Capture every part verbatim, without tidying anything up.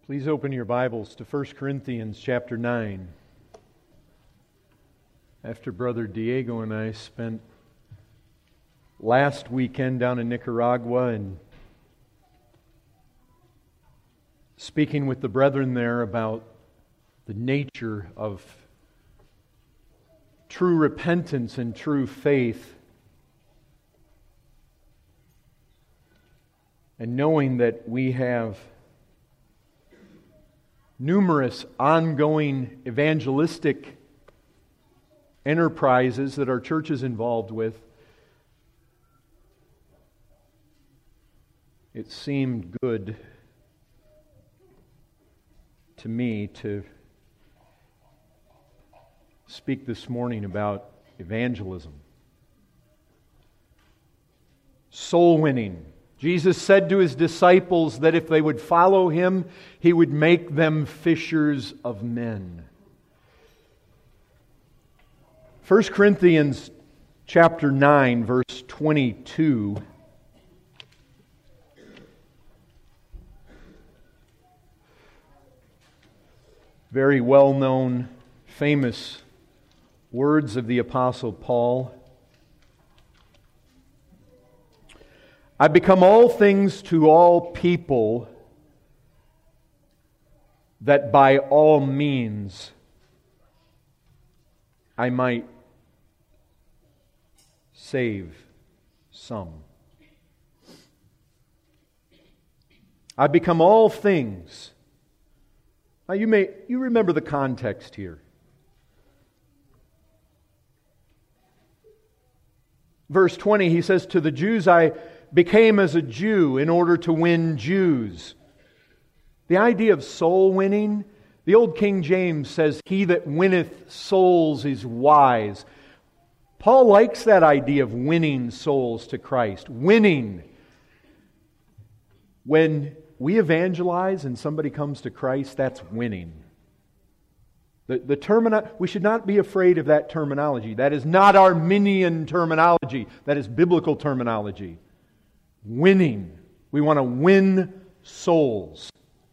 Please open your Bibles to First Corinthians chapter nine. After Brother Diego and I spent last weekend down in Nicaragua and speaking with the brethren there about the nature of true repentance and true faith, and knowing that we have numerous ongoing evangelistic enterprises that our church is involved with, it seemed good to me to speak this morning about evangelism. Soul winning. Jesus said to His disciples that if they would follow Him, He would make them fishers of men. First Corinthians chapter nine, verse twenty-two. Very well-known, famous words of the Apostle Paul. I become all things to all people, that by all means I might save some. I become all things. Now you may you remember the context here. Verse twenty, he says, to the Jews I became as a Jew in order to win Jews. The idea of soul winning, the old King James says, he that winneth souls is wise. Paul likes that idea of winning souls to Christ. Winning. When we evangelize and somebody comes to Christ, that's winning. The, the termino- we should not be afraid of that terminology. That is not Arminian terminology. That is biblical terminology. Winning. We want to win souls.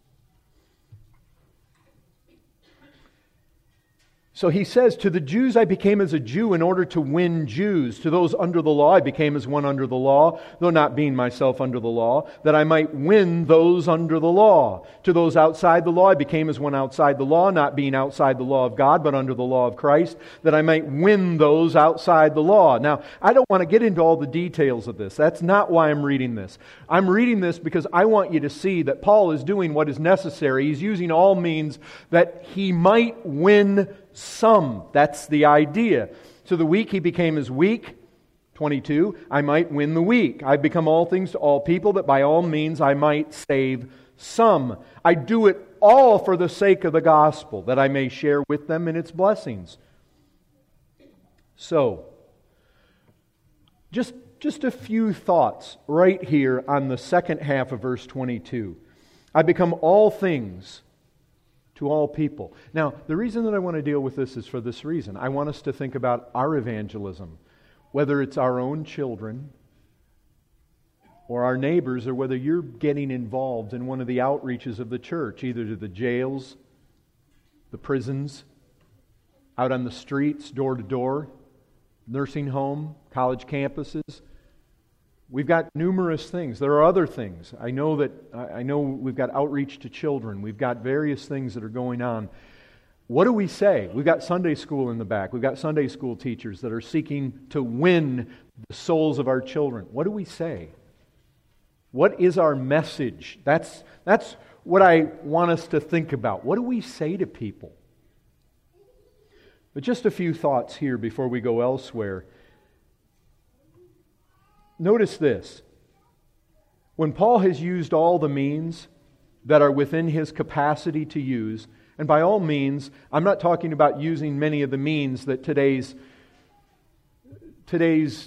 So he says, to the Jews I became as a Jew in order to win Jews. To those under the law I became as one under the law, though not being myself under the law, that I might win those under the law. To those outside the law I became as one outside the law, not being outside the law of God, but under the law of Christ, that I might win those outside the law. Now, I don't want to get into all the details of this. That's not why I'm reading this. I'm reading this because I want you to see that Paul is doing what is necessary. He's using all means that he might win some. That's the idea. To the weak he became as weak. twenty-two, I might win the weak. I become all things to all people, that by all means I might save some. I do it all for the sake of the gospel, that I may share with them in its blessings. So, just, just a few thoughts right here on the second half of verse twenty-two. I become all things to all people. Now, the reason that I want to deal with this is for this reason. I want us to think about our evangelism, whether it's our own children or our neighbors, or whether you're getting involved in one of the outreaches of the church, either to the jails, the prisons, out on the streets, door to door, nursing home, college campuses. We've got numerous things. There are other things. I know that I know we've got outreach to children. We've got various things that are going on. What do we say? We've got Sunday school in the back. We've got Sunday school teachers that are seeking to win the souls of our children. What do we say? What is our message? That's, that's what I want us to think about. What do we say to people? But just a few thoughts here before we go elsewhere. Notice this. When Paul has used all the means that are within his capacity to use, and by all means, I'm not talking about using many of the means that today's today's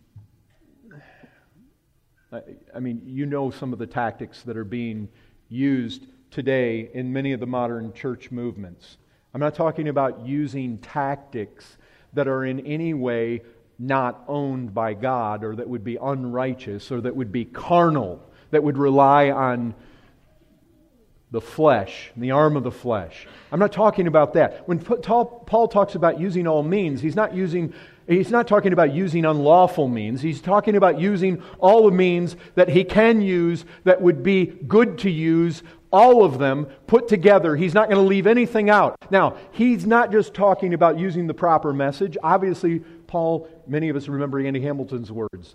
I mean, you know some of the tactics that are being used today in many of the modern church movements. I'm not talking about using tactics that are in any way not owned by God, or that would be unrighteous, or that would be carnal, that would rely on the flesh, the arm of the flesh. I'm not talking about that. When Paul talks about using all means, he's not using he's not talking about using unlawful means. He's talking about using all the means that he can use that would be good to use, all of them put together. He's not going to leave anything out. Now, he's not just talking about using the proper message. Obviously, Paul, many of us remember Andy Hamilton's words.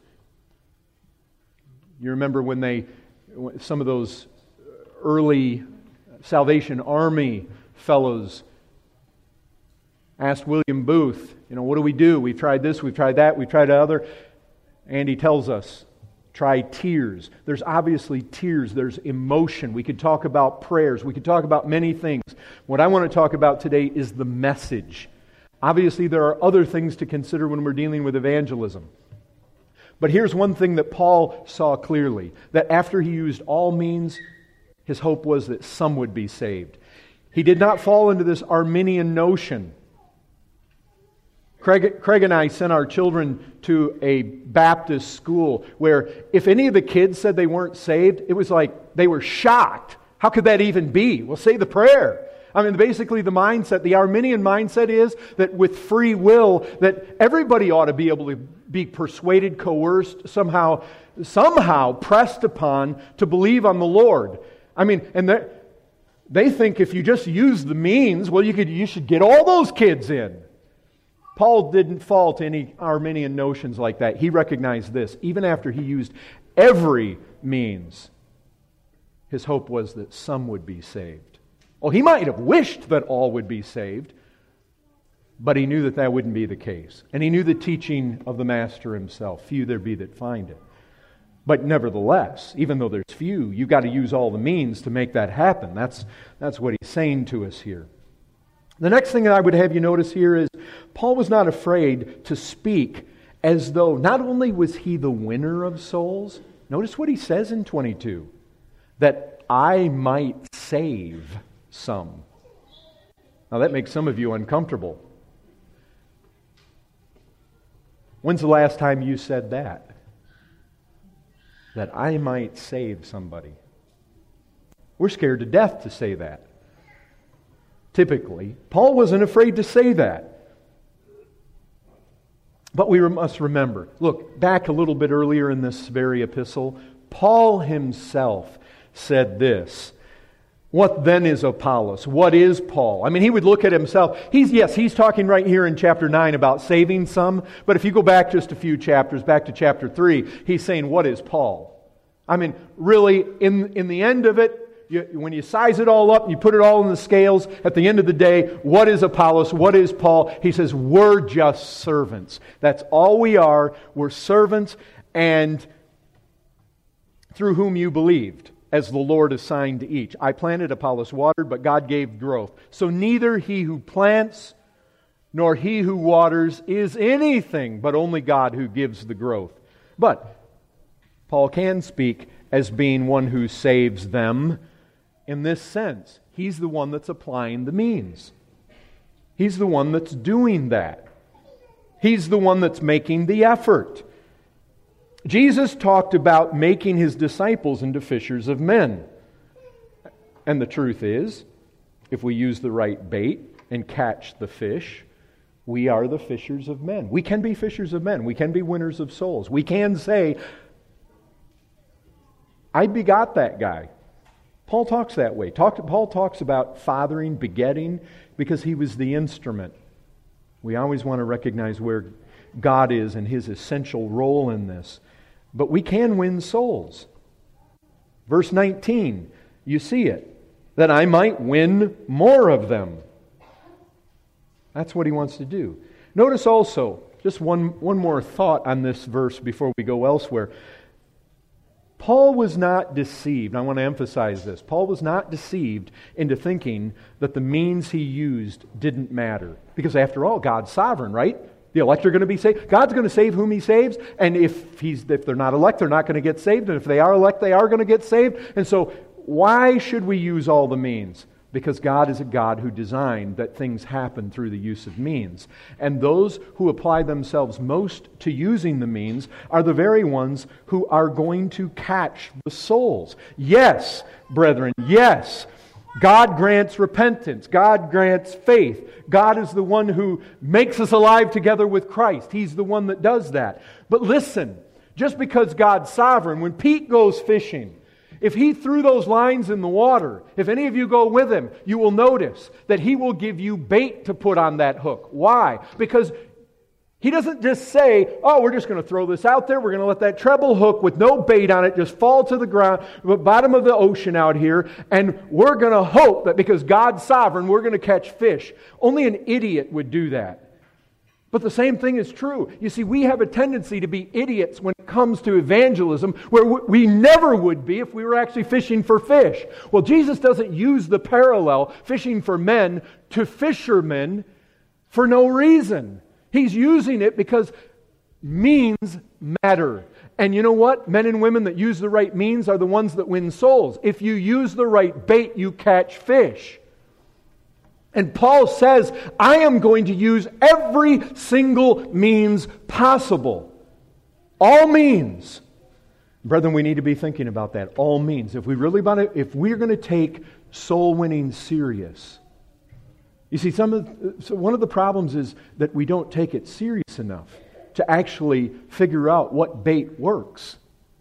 You remember when they, some of those early Salvation Army fellows asked William Booth, you know, what do we do? We've tried this, we've tried that, we've tried other. And he tells us, try tears. There's obviously tears, there's emotion. We could talk about prayers, we could talk about many things. What I want to talk about today is the message. Obviously, there are other things to consider when we're dealing with evangelism. But here's one thing that Paul saw clearly, that after he used all means, his hope was that some would be saved. He did not fall into this Arminian notion. Craig, Craig and I sent our children to a Baptist school where if any of the kids said they weren't saved, it was like they were shocked. How could that even be? Well, say the prayer. I mean, basically the mindset, the Arminian mindset is that with free will, that everybody ought to be able to be persuaded, coerced, somehow, somehow pressed upon to believe on the Lord. I mean, and they think if you just use the means, well, you could, you should get all those kids in. Paul didn't fall to any Arminian notions like that. He recognized this. Even after he used every means, his hope was that some would be saved. Well, he might have wished that all would be saved, but he knew that that wouldn't be the case. And he knew the teaching of the Master himself, few there be that find it. But nevertheless, even though there's few, you've got to use all the means to make that happen. That's, that's what he's saying to us here. The next thing that I would have you notice here is Paul was not afraid to speak as though not only was he the winner of souls, notice what he says in twenty-two, that I might save some. Now that makes some of you uncomfortable. When's the last time you said that? That I might save somebody. We're scared to death to say that. Typically, Paul wasn't afraid to say that. But we must remember, look, back a little bit earlier in this very epistle, Paul himself said this. What then is Apollos? What is Paul? I mean, he would look at himself. He's yes, he's talking right here in chapter nine about saving some. But if you go back just a few chapters, back to chapter three, he's saying, what is Paul? I mean, really, in, in the end of it, You, when you size it all up and you put it all in the scales, at the end of the day, what is Apollos? What is Paul? He says, we're just servants. That's all we are. We're servants, and through whom you believed, as the Lord assigned to each. I planted, Apollos watered, but God gave growth. So neither he who plants nor he who waters is anything, but only God who gives the growth. But Paul can speak as being one who saves them. In this sense, he's the one that's applying the means. He's the one that's doing that. He's the one that's making the effort. Jesus talked about making his disciples into fishers of men. And the truth is, if we use the right bait and catch the fish, we are the fishers of men. We can be fishers of men. We can be winners of souls. We can say, I begot that guy. Paul talks that way. Talk, Paul talks about fathering, begetting, because he was the instrument. We always want to recognize where God is and his essential role in this. But we can win souls. Verse nineteen, you see it. That I might win more of them. That's what he wants to do. Notice also, just one, one more thought on this verse before we go elsewhere. Paul was not deceived. I want to emphasize this. Paul was not deceived into thinking that the means he used didn't matter. Because after all, God's sovereign, right? The elect are going to be saved. God's going to save whom he saves. And if he's if they're not elect, they're not going to get saved. And if they are elect, they are going to get saved. And so why should we use all the means? Because God is a God who designed that things happen through the use of means. And those who apply themselves most to using the means are the very ones who are going to catch the souls. Yes, brethren, yes, God grants repentance. God grants faith. God is the one who makes us alive together with Christ. He's the one that does that. But listen, just because God's sovereign, when Pete goes fishing, if he threw those lines in the water, if any of you go with him, you will notice that he will give you bait to put on that hook. Why? Because he doesn't just say, oh, we're just going to throw this out there. We're going to let that treble hook with no bait on it just fall to the ground, the bottom of the ocean out here, and we're going to hope that because God's sovereign, we're going to catch fish. Only an idiot would do that. But the same thing is true. You see, we have a tendency to be idiots when it comes to evangelism, where we never would be if we were actually fishing for fish. Well, Jesus doesn't use the parallel, fishing for men, to fishermen for no reason. He's using it because means matter. And you know what? Men and women that use the right means are the ones that win souls. If you use the right bait, you catch fish. And Paul says, I am going to use every single means possible. All means. Brethren, we need to be thinking about that. All means. If we really want to, if we're going to take soul winning serious. You see, some of, so one of the problems is that we don't take it serious enough to actually figure out what bait works.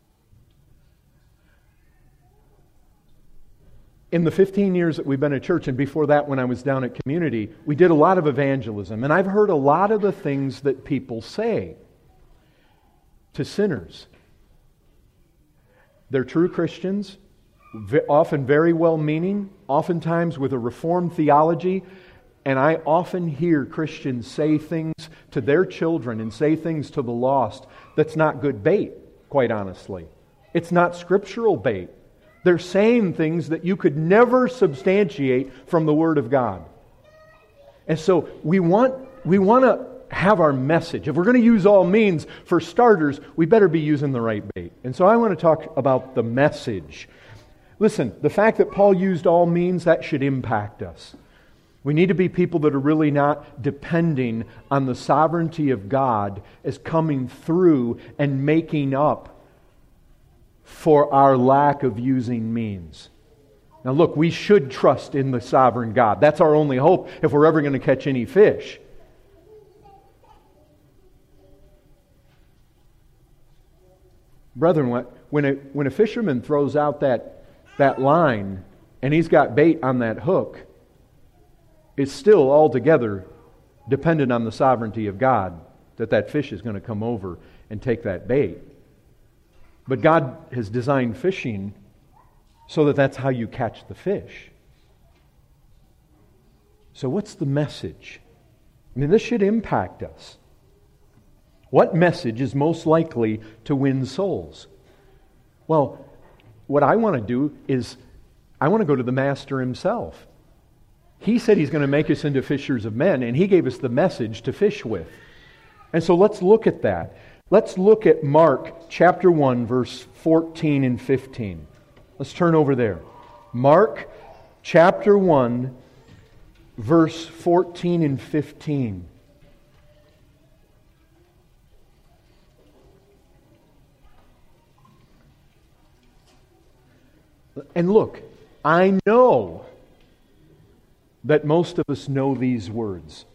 In the fifteen years that we've been at church, and before that when I was down at Community, we did a lot of evangelism. And I've heard a lot of the things that people say to sinners. They're true Christians, often very well-meaning, oftentimes with a Reformed theology. And I often hear Christians say things to their children and say things to the lost that's not good bait, quite honestly. It's not scriptural bait. They're saying things that you could never substantiate from the Word of God. And so we want we want to have our message. If we're going to use all means, for starters, we better be using the right bait. And so I want to talk about the message. Listen, the fact that Paul used all means, that should impact us. We need to be people that are really not depending on the sovereignty of God as coming through and making up for our lack of using means. Now look, we should trust in the sovereign God. That's our only hope if we're ever going to catch any fish. Brethren, when a, when a fisherman throws out that, that line and he's got bait on that hook, it's still altogether dependent on the sovereignty of God that that fish is going to come over and take that bait. But God has designed fishing so that that's how you catch the fish. So what's the message? I mean, this should impact us. What message is most likely to win souls? Well, what I want to do is I want to go to the Master himself. He said He's going to make us into fishers of men, and He gave us the message to fish with. And so let's look at that. Let's look at Mark chapter one, verse fourteen and fifteen. Let's turn over there. Mark chapter one, verse fourteen and fifteen. And look, I know that most of us know these words.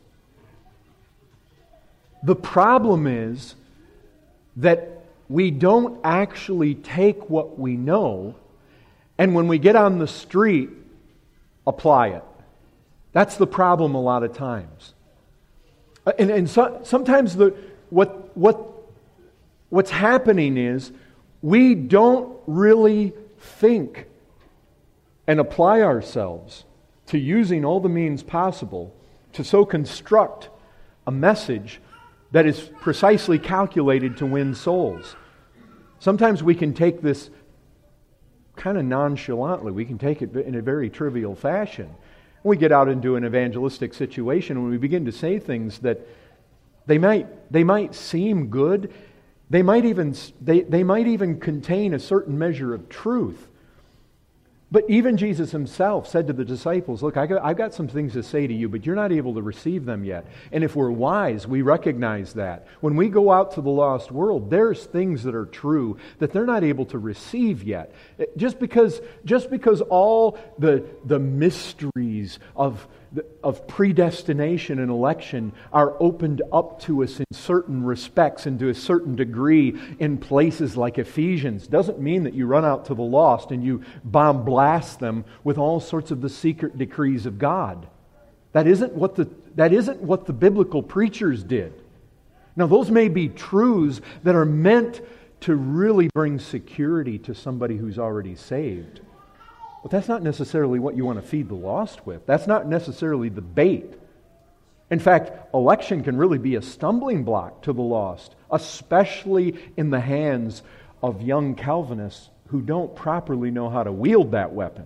The problem is that we don't actually take what we know and when we get on the street, apply it. That's the problem a lot of times. And, and so, sometimes the what what what's happening is we don't really think and apply ourselves to using all the means possible to so construct a message that is precisely calculated to win souls. Sometimes we can take this kind of nonchalantly. We can take it in a very trivial fashion. We get out into an evangelistic situation when we begin to say things that they might they might seem good. They might even they, they might even contain a certain measure of truth. But even Jesus himself said to the disciples, look, I got, I've got some things to say to you, but you're not able to receive them yet. And if we're wise, we recognize that. When we go out to the lost world, there's things that are true that they're not able to receive yet. Just because, just because all the, the mysteries of of predestination and election are opened up to us in certain respects and to a certain degree in places like Ephesians doesn't mean that you run out to the lost and you bomb blast them with all sorts of the secret decrees of God. That isn't what the that isn't what the biblical preachers did. Now, those may be truths that are meant to really bring security to somebody who's already saved. But that's not necessarily what you want to feed the lost with. That's not necessarily the bait. In fact, election can really be a stumbling block to the lost, especially in the hands of young Calvinists who don't properly know how to wield that weapon.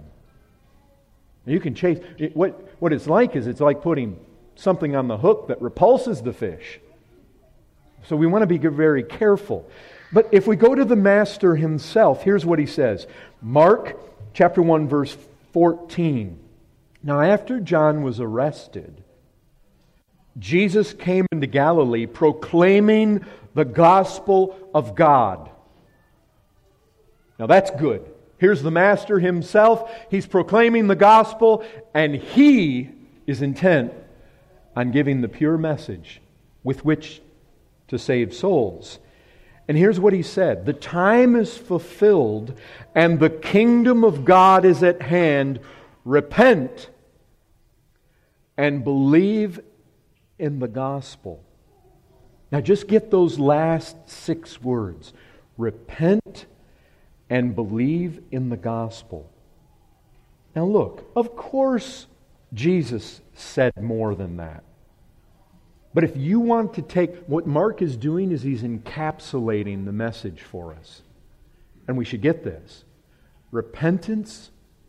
You can chase... It, what, what it's like is it's like putting something on the hook that repulses the fish. So we want to be very careful. But if we go to the Master himself, here's what he says. Mark chapter one, verse fourteen. Now after John was arrested, Jesus came into Galilee proclaiming the gospel of God. Now that's good. Here's the Master himself. He's proclaiming the gospel, and he is intent on giving the pure message with which to save souls. And here's what he said. The time is fulfilled and the kingdom of God is at hand. Repent and believe in the gospel. Now just get those last six words. Repent and believe in the gospel. Now look, of course Jesus said more than that. But if you want to take... What Mark is doing is he's encapsulating the message for us. And we should get this. Repentance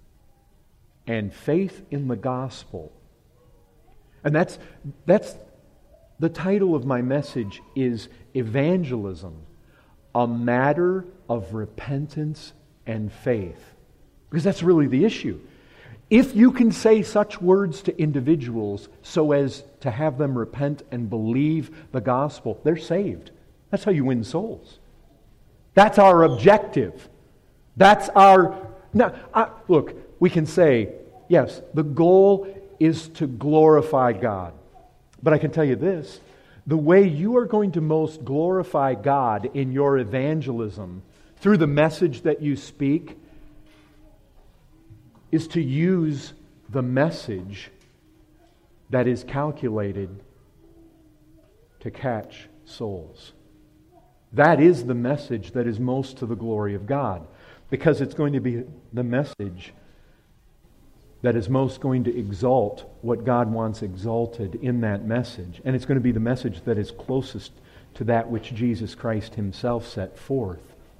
and faith in the gospel. And that's that's the title of my message is Evangelism, a matter of repentance and faith. Because that's really the issue. If you can say such words to individuals so as to have them repent and believe the gospel, they're saved. That's how you win souls. That's our objective. That's our... Now, I, look, we can say, yes, the goal is to glorify God. But I can tell you this, the way you are going to most glorify God in your evangelism through the message that you speak is to use the message that is calculated to catch souls. That is the message that is most to the glory of God, because it's going to be the message that is most going to exalt what God wants exalted in that message. And it's going to be the message that is closest to that which Jesus Christ himself set forth.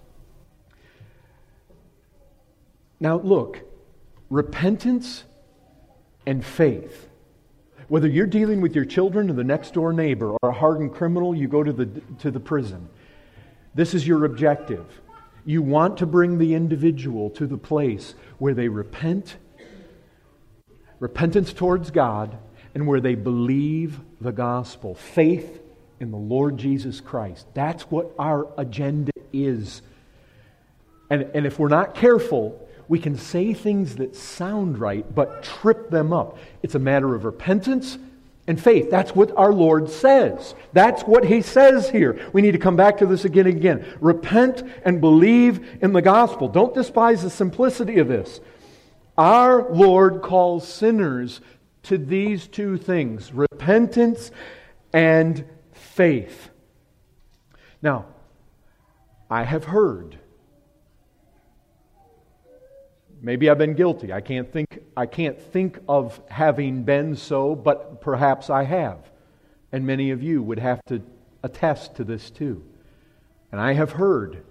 Now look, repentance and faith. Whether you're dealing with your children or the next door neighbor or a hardened criminal, you go to the to the prison. This is your objective. You want to bring the individual to the place where they repent, repentance towards God, and where they believe the gospel, faith in the Lord Jesus Christ. That's what our agenda is. And, and if we're not careful, we can say things that sound right, but trip them up. It's a matter of repentance and faith. That's what our Lord says. That's what He says here. We need to come back to this again and again. Repent and believe in the gospel. Don't despise the simplicity of this. Our Lord calls sinners to these two things, repentance and faith. Now, I have heard, maybe I've been guilty. I can't think I can't think of having been so, but perhaps I have. And many of you would have to attest to this too. And I have heard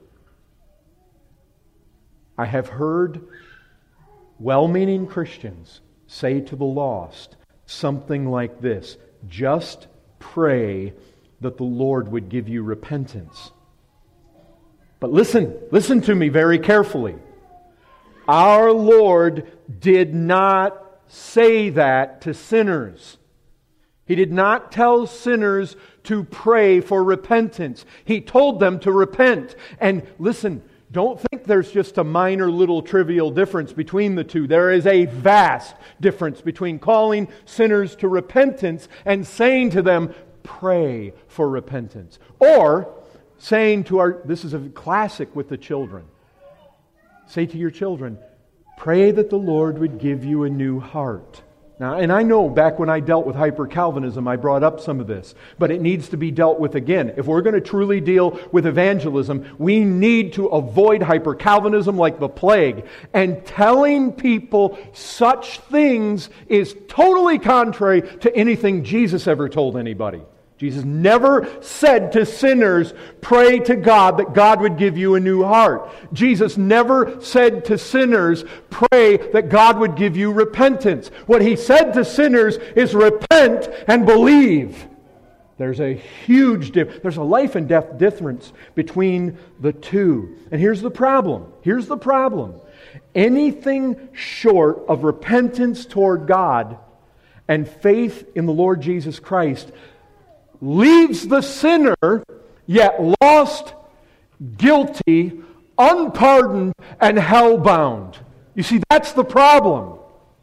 I have heard well-meaning Christians say to the lost something like this: just pray that the Lord would give you repentance. But listen, listen to me very carefully. Our Lord did not say that to sinners. He did not tell sinners to pray for repentance. He told them to repent. And listen, don't think there's just a minor little trivial difference between the two. There is a vast difference between calling sinners to repentance and saying to them, pray for repentance. Or saying to our, this is a classic with the children, say to your children, pray that the Lord would give you a new heart. Now, and I know back when I dealt with hyper-Calvinism, I brought up some of this, but it needs to be dealt with again. If we're going to truly deal with evangelism, we need to avoid hyper-Calvinism like the plague. And telling people such things is totally contrary to anything Jesus ever told anybody. Jesus never said to sinners, pray to God that God would give you a new heart. Jesus never said to sinners, pray that God would give you repentance. What He said to sinners is repent and believe. There's a huge difference. There's a life and death difference between the two. And here's the problem. Here's the problem. Anything short of repentance toward God and faith in the Lord Jesus Christ leaves the sinner, yet lost, guilty, unpardoned, and hell-bound. You see, that's the problem.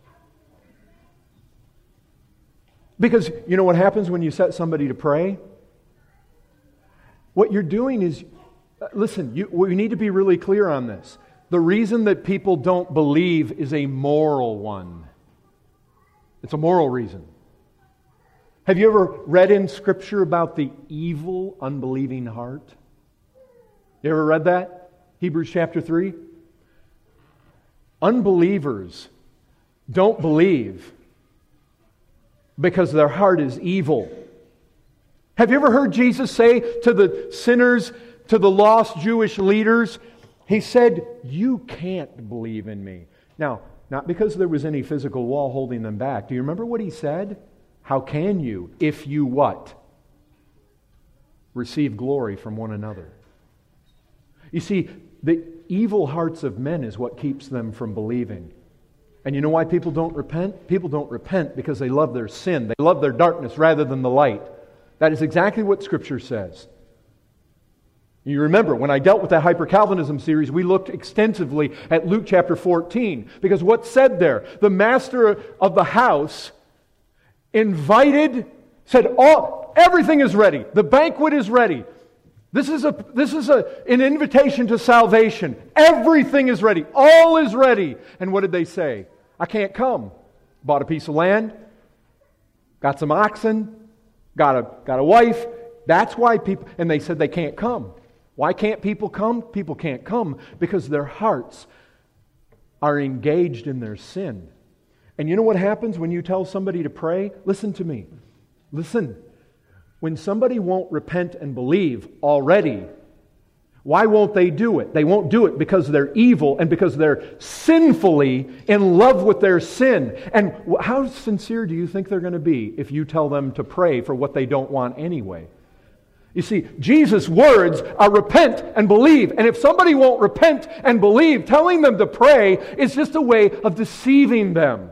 Because you know what happens when you set somebody to pray? What you're doing is, listen, you, we need to be really clear on this. The reason that people don't believe is a moral one. It's a moral reason. Have you ever read in Scripture about the evil, unbelieving heart? You ever read that? Hebrews chapter three? Unbelievers don't believe because their heart is evil. Have you ever heard Jesus say to the sinners, to the lost Jewish leaders, He said, you can't believe in me. Now, not because there was any physical wall holding them back. Do you remember what He said? How can you, if you what? Receive glory from one another. You see, the evil hearts of men is what keeps them from believing. And you know why people don't repent? People don't repent because they love their sin. They love their darkness rather than the light. That is exactly what Scripture says. You remember, when I dealt with that Hyper-Calvinism series, we looked extensively at Luke chapter fourteen. Because what's said there? The master of the house invited, said, "All everything is ready. The banquet is ready. This is a this is a an invitation to salvation. Everything is ready. All is ready." And what did they say? "I can't come. Bought a piece of land, got some oxen, got a got a wife." That's why people, and they said they can't come. Why can't people come? People can't come because their hearts are engaged in their sin. And you know what happens when you tell somebody to pray? Listen to me. Listen. When somebody won't repent and believe already, why won't they do it? They won't do it because they're evil and because they're sinfully in love with their sin. And how sincere do you think they're going to be if you tell them to pray for what they don't want anyway? You see, Jesus' words are repent and believe. And if somebody won't repent and believe, telling them to pray is just a way of deceiving them.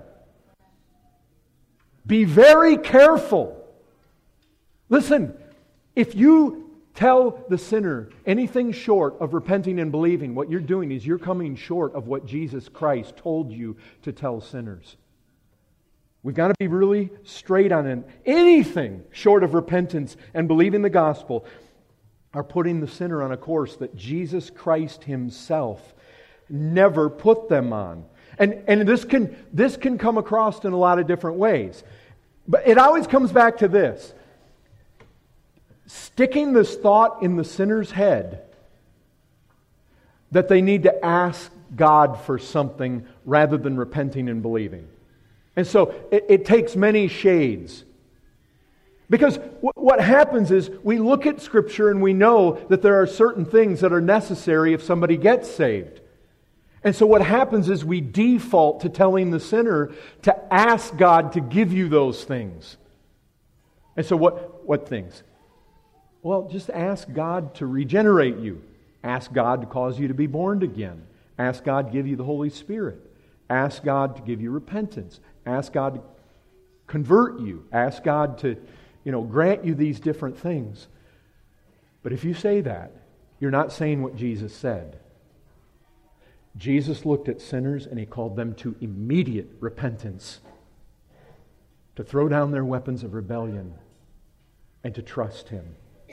Be very careful. Listen, if you tell the sinner anything short of repenting and believing, what you're doing is you're coming short of what Jesus Christ told you to tell sinners. We've got to be really straight on it. Anything short of repentance and believing the gospel are putting the sinner on a course that Jesus Christ Himself never put them on. And, and this can, this can come across in a lot of different ways. But it always comes back to this. Sticking this thought in the sinner's head that they need to ask God for something rather than repenting and believing. And so it, it takes many shades. Because w- what happens is we look at Scripture and we know that there are certain things that are necessary if somebody gets saved. And so what happens is we default to telling the sinner to ask God to give you those things. And so what, what things? Well, just ask God to regenerate you. Ask God to cause you to be born again. Ask God to give you the Holy Spirit. Ask God to give you repentance. Ask God to convert you. Ask God to, you know, grant you these different things. But if you say that, you're not saying what Jesus said. Jesus looked at sinners and He called them to immediate repentance, to throw down their weapons of rebellion, and to trust Him.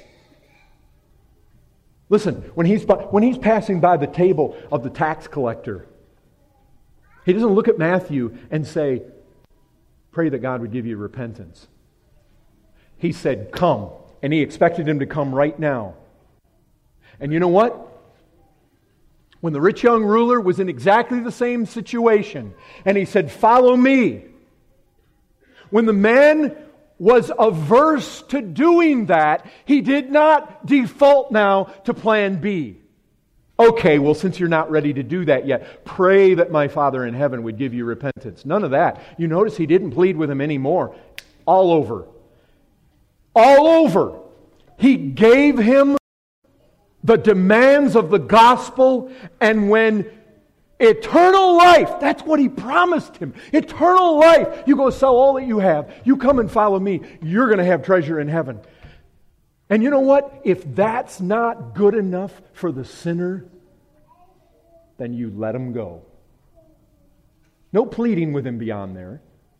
Listen, when he's, when he's passing by the table of the tax collector, He doesn't look at Matthew and say, pray that God would give you repentance. He said, come. And He expected him to come right now. And you know what? When the rich young ruler was in exactly the same situation, and he said, follow me. When the man was averse to doing that, he did not default now to plan B. Okay, well, since you're not ready to do that yet, pray that my Father in heaven would give you repentance. None of that. You notice he didn't plead with him anymore. All over. All over. He gave him the demands of the gospel, and when eternal life, that's what He promised him. Eternal life. You go sell all that you have. You come and follow me. You're going to have treasure in heaven. And you know what? If that's not good enough for the sinner, then you let him go. No pleading with him beyond there.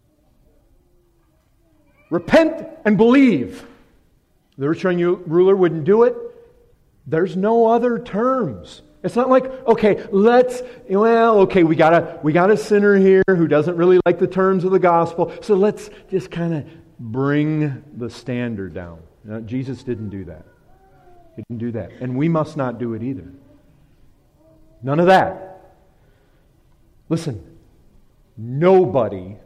Repent and believe. The rich young ruler wouldn't do it. There's no other terms. It's not like, okay, let's, well, okay, we got a we got a sinner here who doesn't really like the terms of the gospel, so let's just kind of bring the standard down. No, Jesus didn't do that. He didn't do that. And we must not do it either. None of that. Listen, nobody,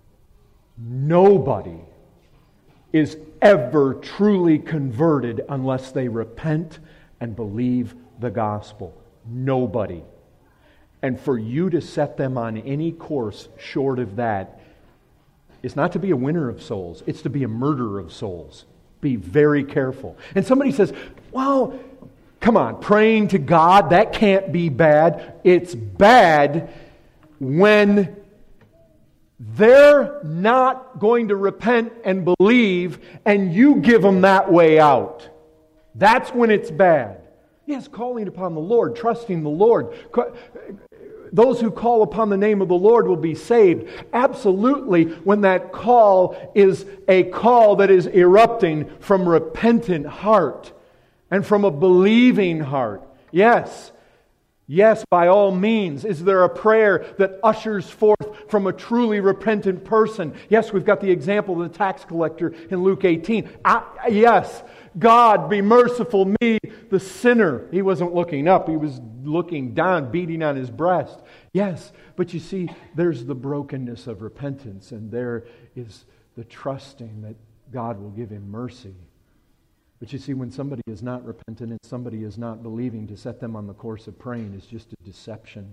nobody is ever truly converted unless they repent and believe the gospel. Nobody. And for you to set them on any course short of that is not to be a winner of souls. It's to be a murderer of souls. Be very careful. And somebody says, well, come on, praying to God, that can't be bad. It's bad when they're not going to repent and believe, and you give them that way out. That's when it's bad. Yes, calling upon the Lord, trusting the Lord. Those who call upon the name of the Lord will be saved. Absolutely, when that call is a call that is erupting from repentant heart and from a believing heart. Yes. Yes, by all means. Is there a prayer that ushers forth from a truly repentant person? Yes, we've got the example of the tax collector in Luke eighteen. I, yes, God, be merciful me, the sinner. He wasn't looking up. He was looking down, beating on his breast. Yes, but you see, there's the brokenness of repentance, and there is the trusting that God will give him mercy. But you see, when somebody is not repentant and somebody is not believing, to set them on the course of praying is just a deception.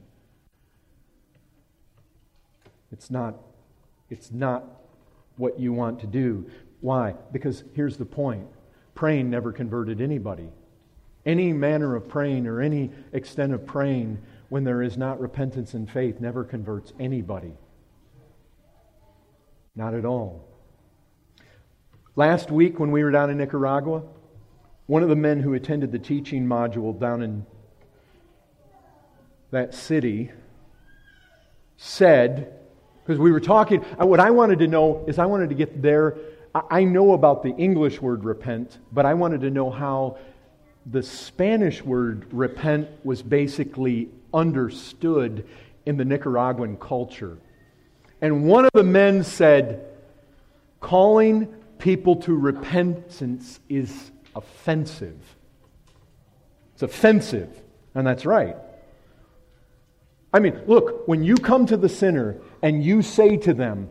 It's not, it's not what you want to do. Why? Because here's the point. Praying never converted anybody. Any manner of praying or any extent of praying when there is not repentance and faith never converts anybody. Not at all. Last week when we were down in Nicaragua, one of the men who attended the teaching module down in that city said, because we were talking, what I wanted to know is I wanted to get there. I know about the English word repent, but I wanted to know how the Spanish word repent was basically understood in the Nicaraguan culture. And one of the men said, calling people to repentance is offensive. It's offensive. And that's right. I mean, look, when you come to the sinner and you say to them,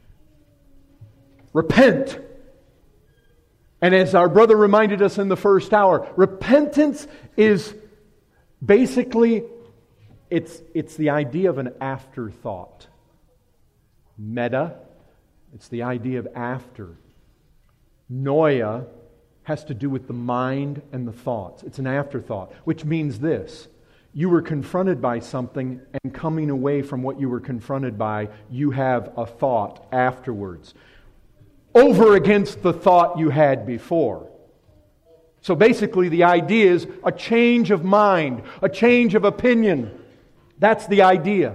repent. And as our brother reminded us in the first hour, repentance is basically, it's, it's the idea of an afterthought. Meta, it's the idea of after. Noia has to do with the mind and the thoughts. It's an afterthought, which means this. You were confronted by something, and coming away from what you were confronted by, you have a thought afterwards, over against the thought you had before. So basically the idea is a change of mind, a change of opinion. That's the idea.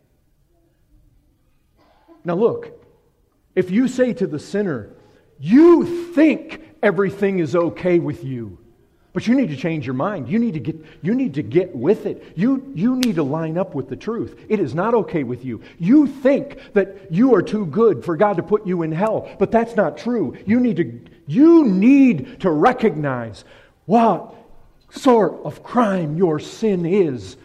Now look, if you say to the sinner, you think everything is okay with you, but you need to change your mind. You need to get, you need to get with it. You, you need to line up with the truth. It is not okay with you. You think that you are too good for God to put you in hell, but that's not true. You need to, you need to recognize what sort of crime your sin is.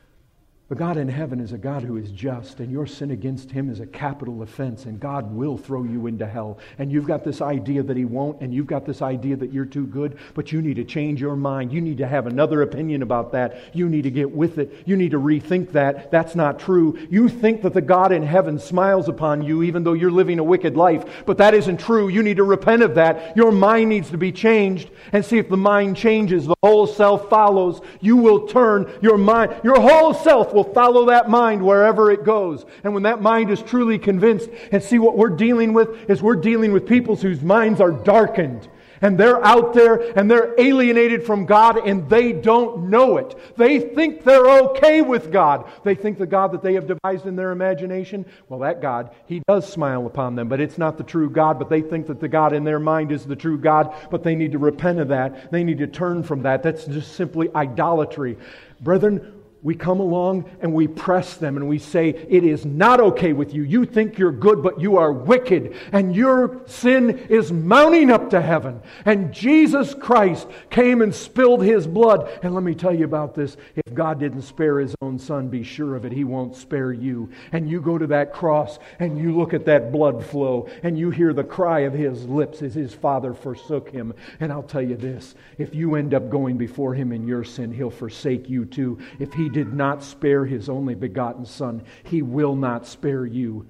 But God in heaven is a God who is just, and your sin against Him is a capital offense, and God will throw you into hell. And you've got this idea that He won't, and you've got this idea that you're too good, but you need to change your mind. You need to have another opinion about that. You need to get with it. You need to rethink that. That's not true. You think that the God in heaven smiles upon you even though you're living a wicked life, but that isn't true. You need to repent of that. Your mind needs to be changed, and see if the mind changes, the whole self follows. You will turn your mind, your whole self will follow that mind wherever it goes. And when that mind is truly convinced, and see what we're dealing with is we're dealing with people whose minds are darkened. And they're out there and they're alienated from God and they don't know it. They think they're okay with God. They think the God that they have devised in their imagination, well, that God, He does smile upon them, but it's not the true God. But they think that the God in their mind is the true God, but they need to repent of that. They need to turn from that. That's just simply idolatry. Brethren, we come along and we press them and we say, it is not okay with you. You think you're good, but you are wicked. And your sin is mounting up to heaven. And Jesus Christ came and spilled His blood. And let me tell you about this. If God didn't spare His own Son, be sure of it, He won't spare you. And you go to that cross and you look at that blood flow and you hear the cry of His lips as His Father forsook Him. And I'll tell you this, if you end up going before Him in your sin, He'll forsake you too. If He did not spare His only begotten Son, He will not spare you.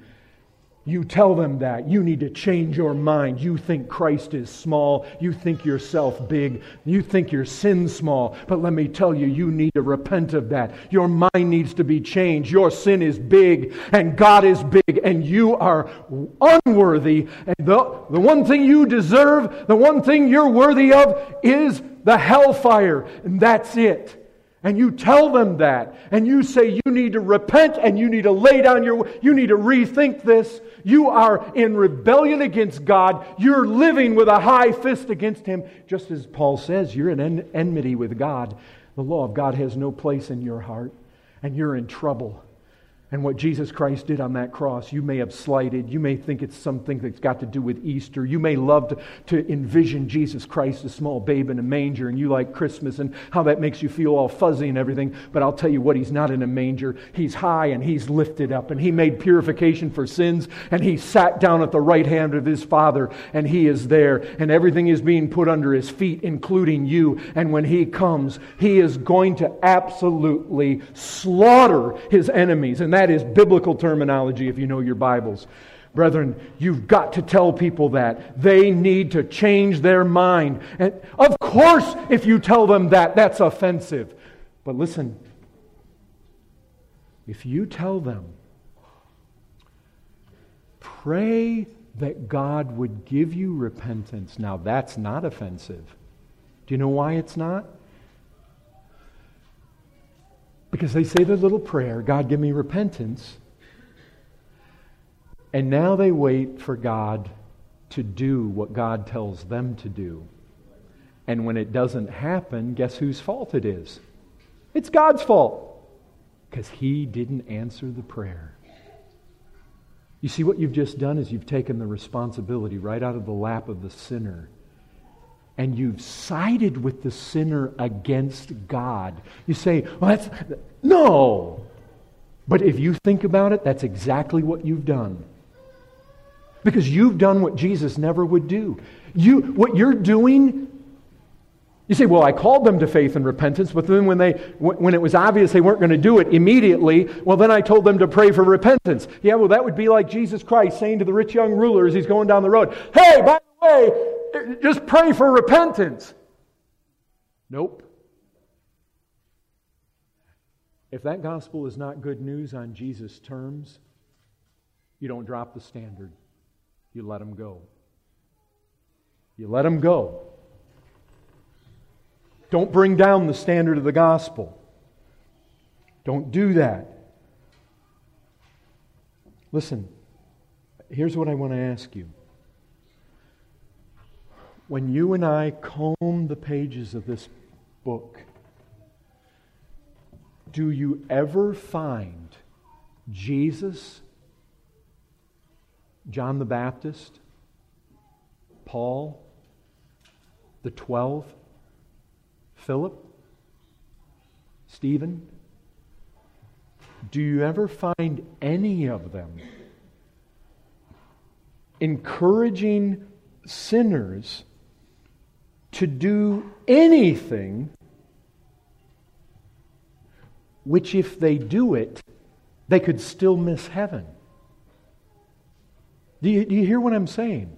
You tell them that. You need to change your mind. You think Christ is small. You think yourself big. You think your sin small. But let me tell you, you need to repent of that. Your mind needs to be changed. Your sin is big and God is big and you are unworthy. And the, the one thing you deserve, the one thing you're worthy of is the hellfire. And that's it. And you tell them that, and you say you need to repent, and you need to lay down your, you need to rethink this. You are in rebellion against God. You're living with a high fist against Him. Just as Paul says, you're in en- enmity with God. The law of God has no place in your heart, and you're in trouble. And what Jesus Christ did on that cross, you may have slighted. You may think it's something that's got to do with Easter. You may love to, to envision Jesus Christ, a small babe in a manger, and you like Christmas and how that makes you feel all fuzzy and everything. But I'll tell you what, He's not in a manger. He's high and He's lifted up, and He made purification for sins, and He sat down at the right hand of His Father, and He is there, and everything is being put under His feet, including you. And when He comes, He is going to absolutely slaughter His enemies. And that That is biblical terminology if you know your Bibles. Brethren, you've got to tell people that. They need to change their mind. And of course, if you tell them that, that's offensive. But listen, if you tell them, pray that God would give you repentance, now that's not offensive. Do you know why it's not? Because they say their little prayer, God, give me repentance. And now they wait for God to do what God tells them to do. And when it doesn't happen, guess whose fault it is? It's God's fault. Because He didn't answer the prayer. You see, what you've just done is you've taken the responsibility right out of the lap of the sinner. And you've sided with the sinner against God. You say, well, that's... No! But if you think about it, that's exactly what you've done. Because you've done what Jesus never would do. You, what you're doing... You say, well, I called them to faith and repentance, but then when they, when it was obvious they weren't going to do it immediately, well, then I told them to pray for repentance. Yeah, well, that would be like Jesus Christ saying to the rich young ruler as He's going down the road, hey, by the way, just pray for repentance. Nope. If that gospel is not good news on Jesus' terms, you don't drop the standard. You let them go. You let them go. Don't bring down the standard of the gospel. Don't do that. Listen, here's what I want to ask you. When you and I comb the pages of this book, do you ever find Jesus, John the Baptist, Paul, the twelve, Philip, Stephen? Do you ever find any of them encouraging sinners to do anything which, if they do it, they could still miss heaven? Do you, do you hear what I'm saying?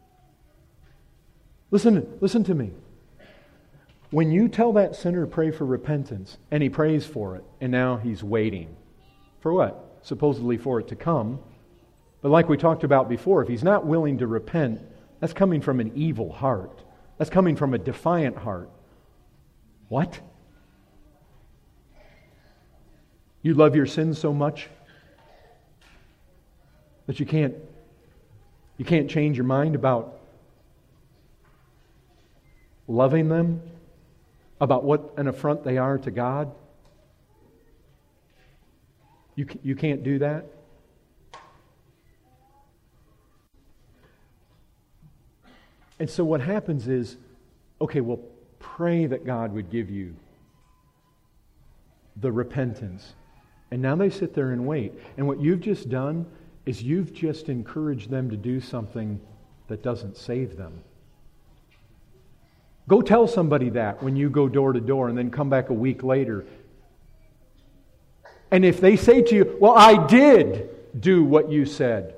Listen, listen to me. When you tell that sinner to pray for repentance, and he prays for it, and now he's waiting. For what? Supposedly for it to come. But like we talked about before, if he's not willing to repent, that's coming from an evil heart. That's coming from a defiant heart. What? You love your sins so much that you can't you can't change your mind about loving them, about what an affront they are to God? You, you can't do that? And so what happens is, okay, well, pray that God would give you the repentance. And now they sit there and wait. And what you've just done is you've just encouraged them to do something that doesn't save them. Go tell somebody that when you go door to door and then come back a week later. And if they say to you, well, I did do what you said.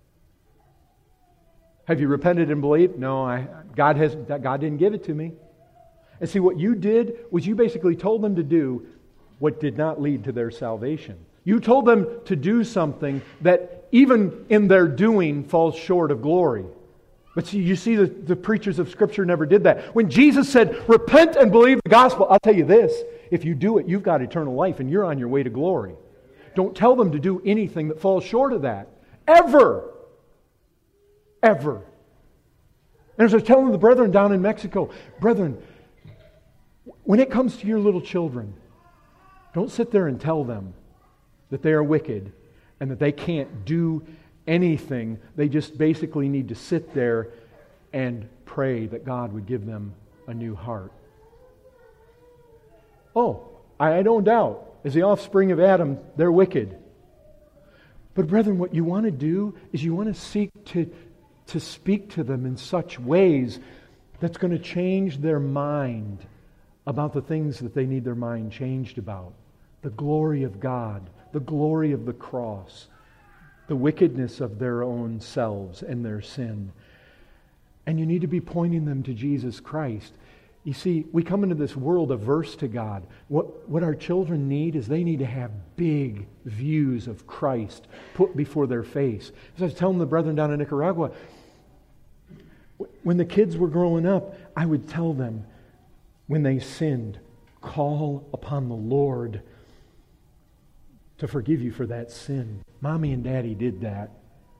Have you repented and believed? No, I, God has. God didn't give it to me. And see, what you did was you basically told them to do what did not lead to their salvation. You told them to do something that even in their doing falls short of glory. But see, you see, the, the preachers of Scripture never did that. When Jesus said, repent and believe the gospel, I'll tell you this, if you do it, you've got eternal life and you're on your way to glory. Don't tell them to do anything that falls short of that. Ever. Ever. And as I was telling the brethren down in Mexico, brethren, when it comes to your little children, don't sit there and tell them that they are wicked and that they can't do anything. They just basically need to sit there and pray that God would give them a new heart. Oh, I don't doubt, as the offspring of Adam, they're wicked. But brethren, what you want to do is you want to seek to, to speak to them in such ways that's going to change their mind about the things that they need their mind changed about. The glory of God, the glory of the cross, the wickedness of their own selves and their sin. And you need to be pointing them to Jesus Christ. You see, we come into this world averse to God. What, what our children need is they need to have big views of Christ put before their face. As I was telling the brethren down in Nicaragua, when the kids were growing up, I would tell them, when they sinned, call upon the Lord to forgive you for that sin. Mommy and Daddy did that.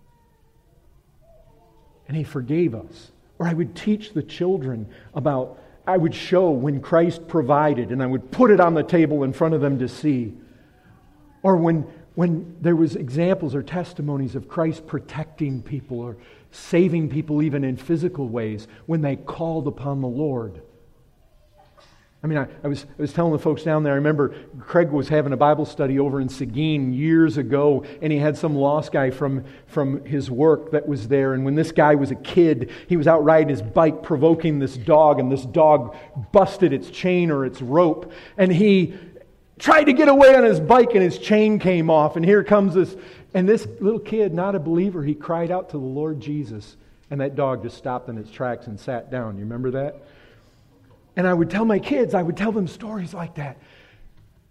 And He forgave us. Or I would teach the children about, I would show when Christ provided, and I would put it on the table in front of them to see. Or when, when there was examples or testimonies of Christ protecting people or saving people even in physical ways when they called upon the Lord. I mean, I, I was I was telling the folks down there, I remember Craig was having a Bible study over in Seguin years ago, and he had some lost guy from, from his work that was there. And when this guy was a kid, he was out riding his bike provoking this dog, and this dog busted its chain or its rope. And he tried to get away on his bike, and his chain came off. And here comes this, and this little kid, not a believer, he cried out to the Lord Jesus. And that dog just stopped in its tracks and sat down. You remember that? And I would tell my kids, I would tell them stories like that.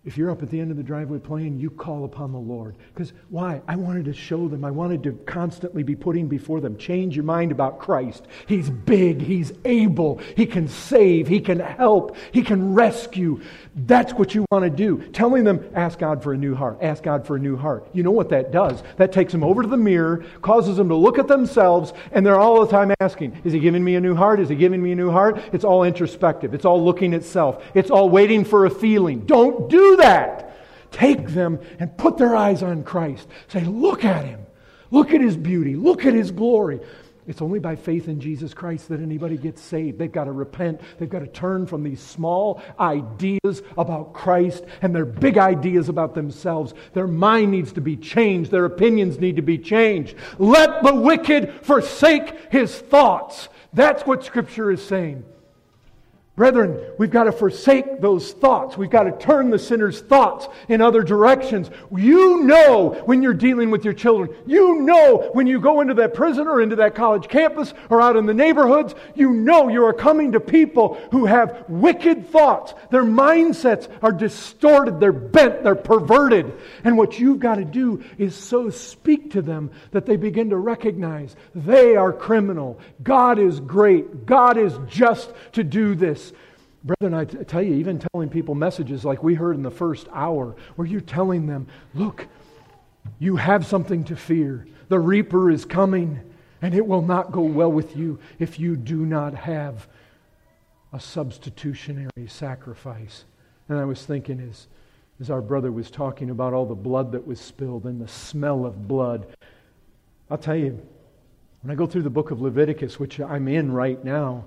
If you're up at the end of the driveway playing, you call upon the Lord. Because why? I wanted to show them. I wanted to constantly be putting before them. Change your mind about Christ. He's big. He's able. He can save. He can help. He can rescue. That's what you want to do. Telling them, ask God for a new heart. Ask God for a new heart. You know what that does? That takes them over to the mirror, causes them to look at themselves, and they're all the time asking, is He giving me a new heart? Is He giving me a new heart? It's all introspective. It's all looking at self. It's all waiting for a feeling. Don't do that. Take them and put their eyes on Christ. Say, look at Him. Look at His beauty. Look at His glory. It's only by faith in Jesus Christ that anybody gets saved. They've got to repent. They've got to turn from these small ideas about Christ and their big ideas about themselves. Their mind needs to be changed. Their opinions need to be changed. Let the wicked forsake his thoughts. That's what Scripture is saying. Brethren, we've got to forsake those thoughts. We've got to turn the sinner's thoughts in other directions. You know when you're dealing with your children. You know when you go into that prison or into that college campus or out in the neighborhoods. You know you are coming to people who have wicked thoughts. Their mindsets are distorted. They're bent. They're perverted. And what you've got to do is so speak to them that they begin to recognize they are criminal. God is great. God is just to do this. Brethren, I t- tell you, even telling people messages like we heard in the first hour, where you're telling them, look, you have something to fear. The reaper is coming, and it will not go well with you if you do not have a substitutionary sacrifice. And I was thinking as, as our brother was talking about all the blood that was spilled and the smell of blood, I'll tell you, when I go through the book of Leviticus, which I'm in right now,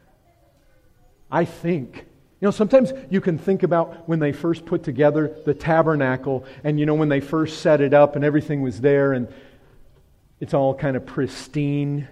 I think, you know, sometimes you can think about when they first put together the tabernacle and, you know, when they first set it up and everything was there and it's all kind of pristine.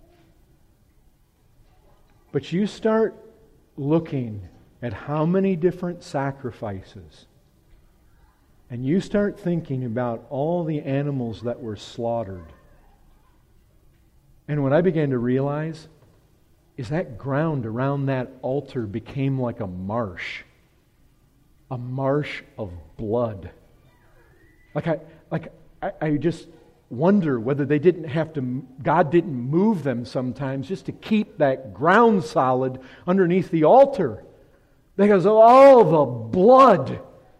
But you start looking at how many different sacrifices and you start thinking about all the animals that were slaughtered. And what I began to realize is that ground around that altar became like a marsh. A marsh of blood. Like I like I, I just wonder whether they didn't have to, God didn't move them sometimes just to keep that ground solid underneath the altar. Because of all the blood.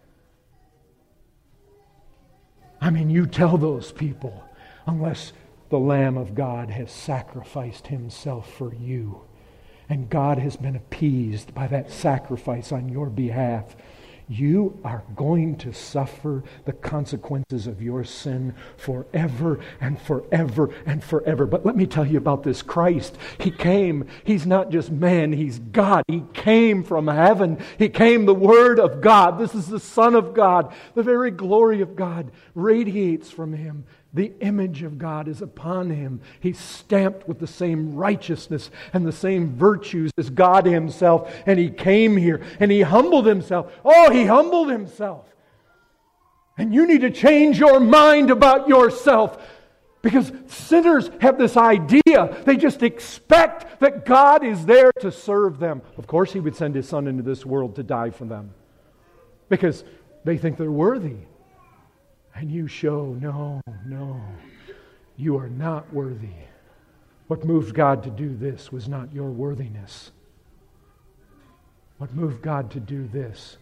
I mean, you tell those people, unless the Lamb of God has sacrificed Himself for you. And God has been appeased by that sacrifice on your behalf. You are going to suffer the consequences of your sin forever and forever and forever. But let me tell you about this Christ. He came. He's not just man. He's God. He came from heaven. He came the Word of God. This is the Son of God. The very glory of God radiates from Him. The image of God is upon Him. He's stamped with the same righteousness and the same virtues as God Himself. And He came here and He humbled Himself. Oh, He humbled Himself. And you need to change your mind about yourself. Because sinners have this idea. They just expect that God is there to serve them. Of course He would send His Son into this world to die for them. Because they think they're worthy. And you show, no, no, you are not worthy. What moved God to do this was not your worthiness. What moved God to do this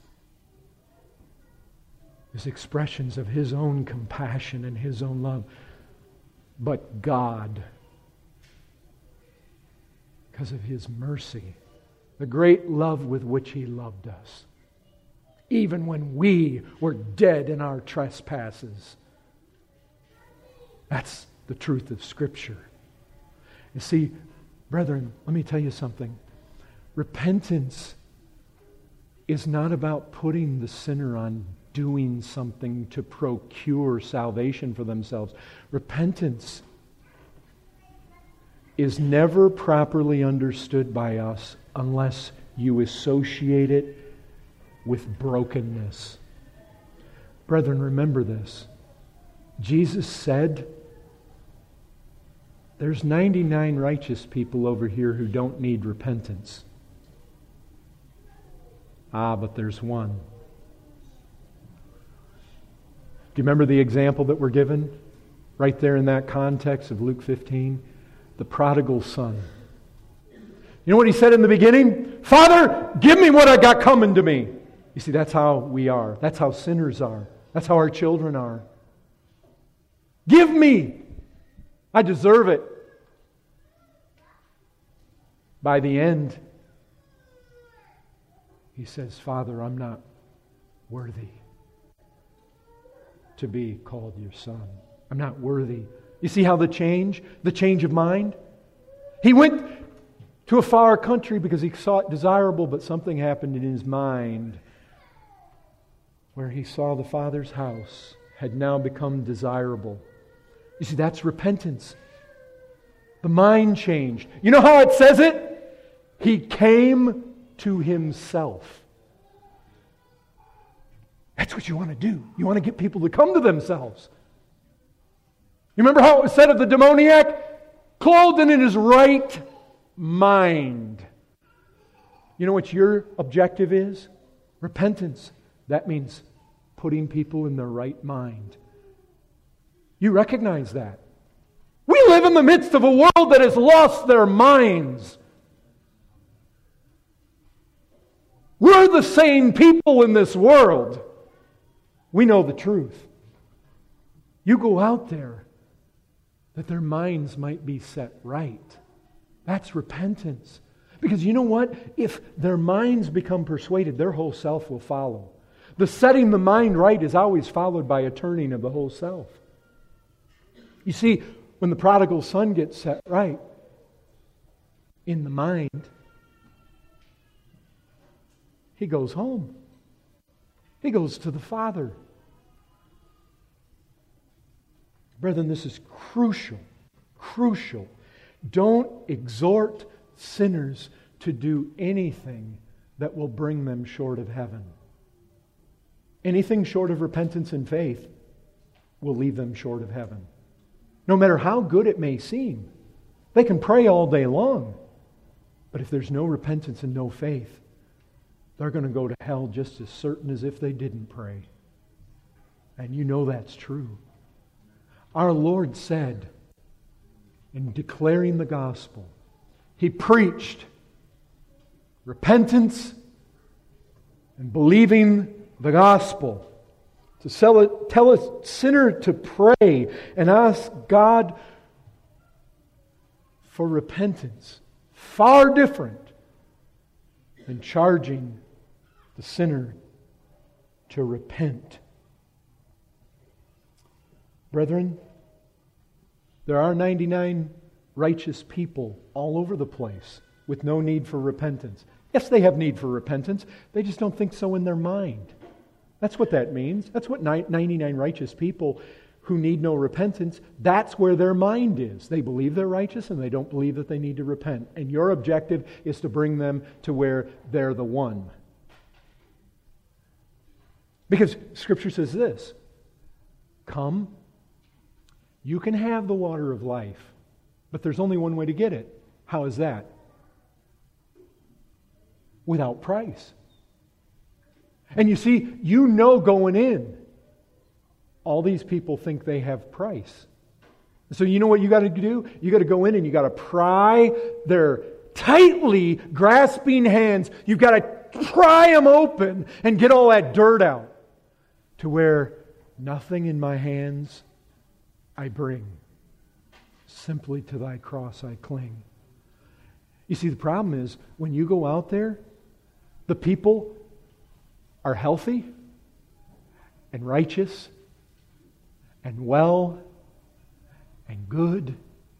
is expressions of His own compassion and His own love. But God, because of His mercy, the great love with which He loved us, even when we were dead in our trespasses. That's the truth of Scripture. You see, brethren, let me tell you something. Repentance is not about putting the sinner on doing something to procure salvation for themselves. Repentance is never properly understood by us unless you associate it with brokenness. Brethren, remember this. Jesus said, there's ninety-nine righteous people over here who don't need repentance. Ah, but there's one. Do you remember the example that we're given right there in that context of Luke fifteen? The prodigal son. You know what he said in the beginning? Father, give me what I got coming to me. You see, that's how we are. That's how sinners are. That's how our children are. Give me. I deserve it. By the end, he says, Father, I'm not worthy to be called your son. I'm not worthy. You see how the change, the change of mind? He went to a far country because he saw it desirable, but something happened in his mind where he saw the Father's house had now become desirable. You see, that's repentance. The mind changed. You know how it says it? He came to himself. That's what you want to do. You want to get people to come to themselves. You remember how it was said of the demoniac? Clothed and in his right mind. You know what your objective is? Repentance. That means putting people in their right mind. You recognize that. We live in the midst of a world that has lost their minds. We're the sane people in this world. We know the truth. You go out there that their minds might be set right. That's repentance. Because you know what? If their minds become persuaded, their whole self will follow. The setting the mind right is always followed by a turning of the whole self. You see, when the prodigal son gets set right in the mind, he goes home. He goes to the Father. Brethren, this is crucial. Crucial. Don't exhort sinners to do anything that will bring them short of heaven. Anything short of repentance and faith will leave them short of heaven. No matter how good it may seem. They can pray all day long. But if there's no repentance and no faith, they're going to go to hell just as certain as if they didn't pray. And you know that's true. Our Lord said, in declaring the gospel, He preached repentance and believing the gospel. To sell it, tell a sinner to pray and ask God for repentance. Far different than charging the sinner to repent. Brethren, there are ninety-nine righteous people all over the place with no need for repentance. Yes, they have need for repentance. They just don't think so in their mind. That's what that means. That's what ninety-nine righteous people who need no repentance, that's where their mind is. They believe they're righteous and they don't believe that they need to repent. And your objective is to bring them to where they're the one. Because Scripture says this, come, you can have the water of life, but there's only one way to get it. How is that? Without price. And you see, you know going in, all these people think they have price. So you know what you got to do? You got to go in and you got to pry their tightly grasping hands. You've got to pry them open and get all that dirt out to where nothing in my hands I bring. Simply to thy cross I cling. You see, the problem is when you go out there, the people are healthy and righteous and well and good.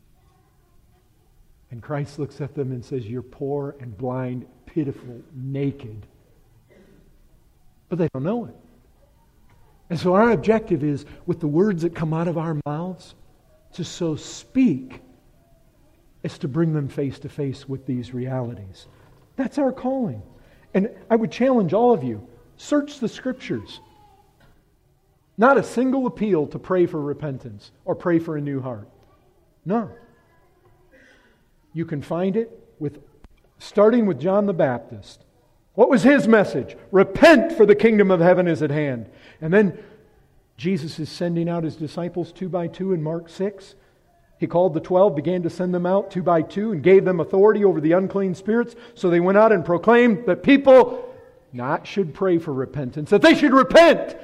And Christ looks at them and says, you're poor and blind, pitiful, naked. But they don't know it. And so our objective is, with the words that come out of our mouths, to so speak as to bring them face to face with these realities. That's our calling. And I would challenge all of you, search the Scriptures. Not a single appeal to pray for repentance or pray for a new heart. No. You can find it with starting with John the Baptist. What was his message? Repent, for the kingdom of heaven is at hand. And then Jesus is sending out His disciples two by two in Mark six. He called the twelve, began to send them out two by two, and gave them authority over the unclean spirits. So they went out and proclaimed that people not should pray for repentance, that they should repent.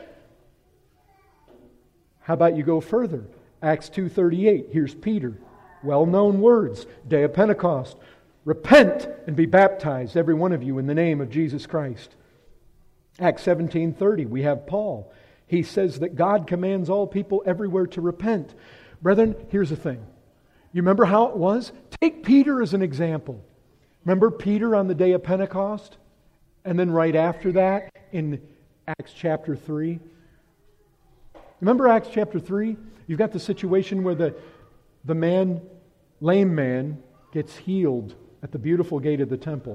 How about you go further? Acts two thirty-eight. Here's Peter. Well-known words. Day of Pentecost. Repent and be baptized, every one of you, in the name of Jesus Christ. Acts seventeen thirty. We have Paul. He says that God commands all people everywhere to repent. Brethren, here's the thing. You remember how it was? Take Peter as an example. Remember Peter on the day of Pentecost? And then right after that in Acts chapter three? Remember Acts chapter three? You've got the situation where the, the man, lame man, gets healed at the beautiful gate of the temple.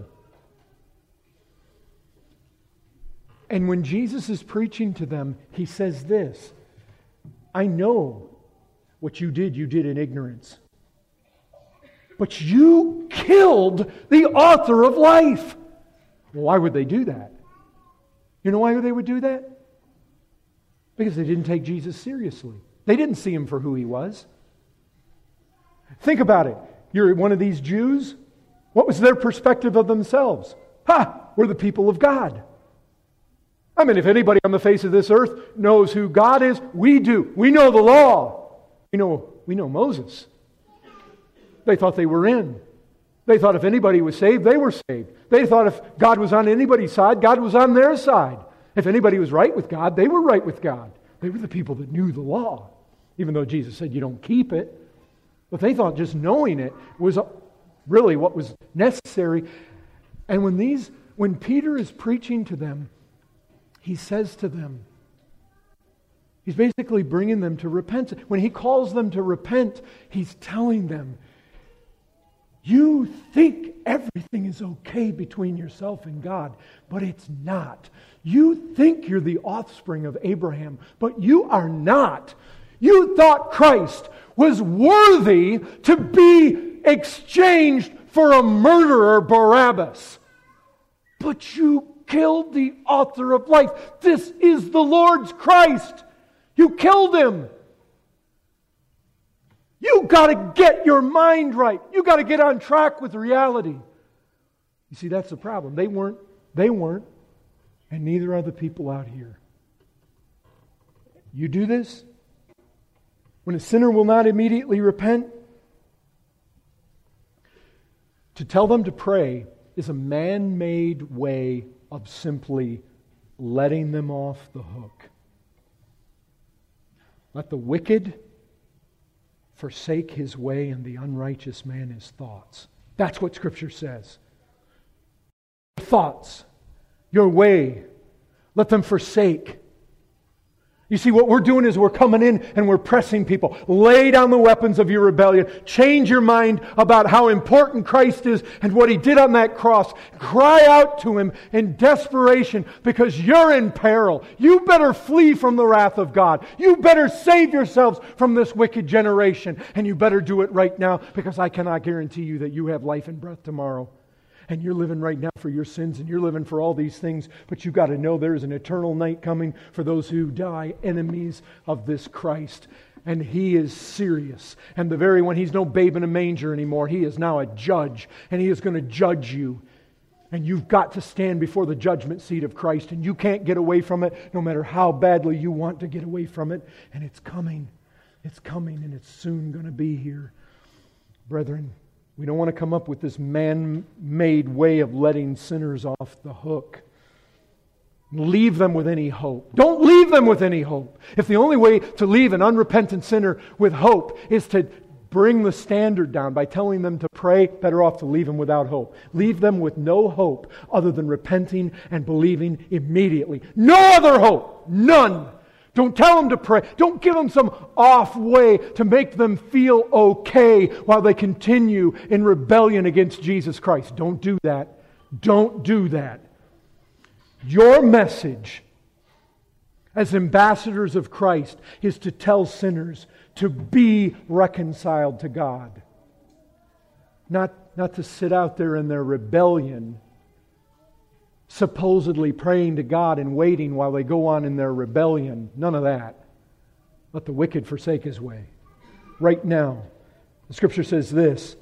And when Jesus is preaching to them, He says this, I know what you did, you did in ignorance. But you killed the author of life. Well, why would they do that? You know why they would do that? Because they didn't take Jesus seriously. They didn't see Him for who He was. Think about it. You're one of these Jews. What was their perspective of themselves? Ha! We're the people of God. I mean, if anybody on the face of this earth knows who God is, we do. We know the law. We know, we know Moses. They thought they were in. They thought if anybody was saved, they were saved. They thought if God was on anybody's side, God was on their side. If anybody was right with God, they were right with God. They were the people that knew the law, even though Jesus said you don't keep it. But they thought just knowing it was really what was necessary. And when these, when Peter is preaching to them, he says to them, he's basically bringing them to repentance. When he calls them to repent, he's telling them, you think everything is okay between yourself and God, but it's not. You think you're the offspring of Abraham, but you are not. You thought Christ was worthy to be exchanged for a murderer, Barabbas. But you killed the author of life. This is the Lord's Christ. You killed Him. You got to get your mind right. You got to get on track with reality. You see, that's the problem. They weren't, they weren't, and neither are the people out here. You do this, when a sinner will not immediately repent, to tell them to pray is a man-made way of simply letting them off the hook. Let the wicked forsake his way and the unrighteous man his thoughts. That's what Scripture says. Thoughts, your way, let them forsake. You see, what we're doing is we're coming in and we're pressing people. Lay down the weapons of your rebellion. Change your mind about how important Christ is and what He did on that cross. Cry out to Him in desperation because you're in peril. You better flee from the wrath of God. You better save yourselves from this wicked generation. And you better do it right now because I cannot guarantee you that you have life and breath tomorrow. And you're living right now for your sins and you're living for all these things. But you've got to know there is an eternal night coming for those who die enemies of this Christ. And He is serious. And the very one, He's no babe in a manger anymore. He is now a judge. And He is going to judge you. And you've got to stand before the judgment seat of Christ. And you can't get away from it no matter how badly you want to get away from it. And it's coming. It's coming and it's soon going to be here. Brethren, we don't want to come up with this man-made way of letting sinners off the hook. Leave them with any hope. Don't leave them with any hope. If the only way to leave an unrepentant sinner with hope is to bring the standard down by telling them to pray, better off to leave them without hope. Leave them with no hope other than repenting and believing immediately. No other hope. None. Don't tell them to pray. Don't give them some off way to make them feel okay while they continue in rebellion against Jesus Christ. Don't do that. Don't do that. Your message as ambassadors of Christ is to tell sinners to be reconciled to God. Not, not to sit out there in their rebellion, supposedly praying to God and waiting while they go on in their rebellion. None of that. let the wicked forsake his way. Right now, the Scripture says this: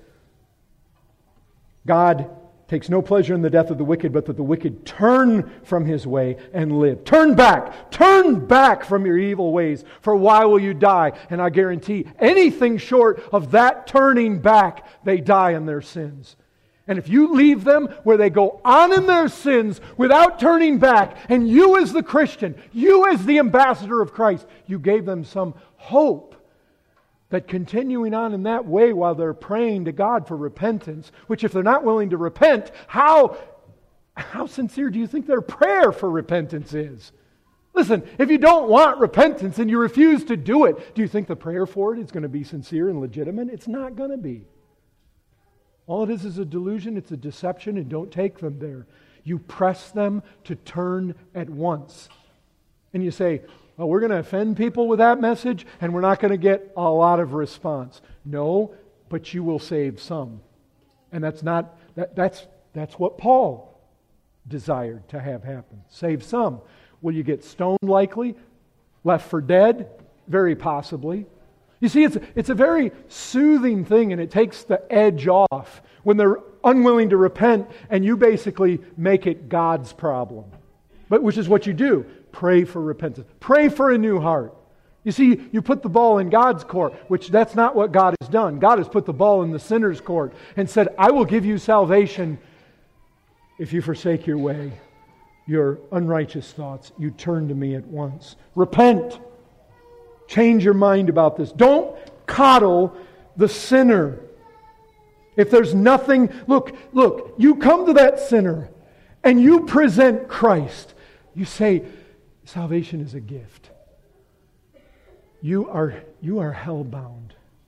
God takes no pleasure in the death of the wicked, but that the wicked turn from his way and live. Turn back! Turn back from your evil ways, for why will you die? And I guarantee anything short of that turning back, they die in their sins. And if you leave them where they go on in their sins without turning back, and you as the Christian, you as the ambassador of Christ, you gave them some hope that continuing on in that way while they're praying to God for repentance, which if they're not willing to repent, how, how sincere do you think their prayer for repentance is? Listen, if you don't want repentance and you refuse to do it, do you think the prayer for it is going to be sincere and legitimate? It's not going to be. All it is is a delusion, it's a deception, and don't take them there. You press them to turn at once. And you say, well, we're going to offend people with that message, and we're not going to get a lot of response. No, but you will save some. And that's not that, that's that's what Paul desired to have happen. Save some. Will you get stoned likely? Left for dead? Very possibly. You see, it's it's a very soothing thing, and it takes the edge off when they're unwilling to repent, and you basically make it God's problem. But which is what you do. Pray for repentance. Pray for a new heart. You see, you put the ball in God's court, which that's not what God has done. God has put the ball in the sinner's court and said, I will give you salvation if you forsake your way, your unrighteous thoughts. You turn to me at once. Repent. Change your mind about this. Don't coddle the sinner. If there's nothing, look, look, you come to that sinner and you present Christ. You say, salvation is a gift. You are, you are hell-bound.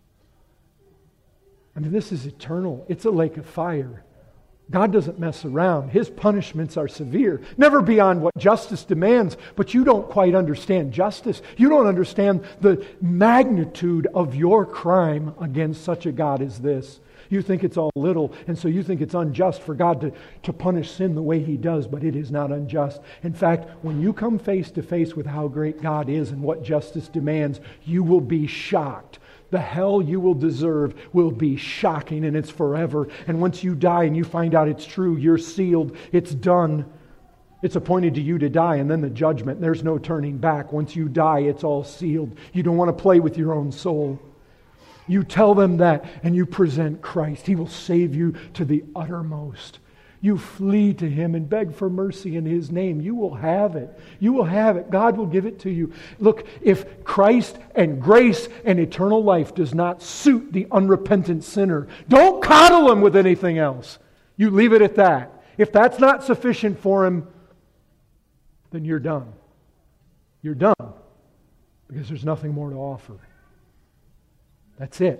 I mean, this is eternal. It's a lake of fire. God doesn't mess around. His punishments are severe. Never beyond what justice demands, but you don't quite understand justice. You don't understand the magnitude of your crime against such a God as this. You think it's all little, and so you think it's unjust for God to, to punish sin the way He does, but it is not unjust. In fact, when you come face to face with how great God is and what justice demands, you will be shocked. The hell you will deserve will be shocking, and it's forever. And once you die and you find out it's true, you're sealed, it's done. It's appointed to you to die, and then the judgment. There's no turning back. Once you die, it's all sealed. You don't want to play with your own soul. You tell them that, and you present Christ. He will save you to the uttermost. You flee to Him and beg for mercy in His name. You will have it. You will have it. God will give it to you. Look, if Christ and grace and eternal life does not suit the unrepentant sinner, don't coddle him with anything else. You leave it at that. If that's not sufficient for him, then you're done. You're done. Because there's nothing more to offer. That's it.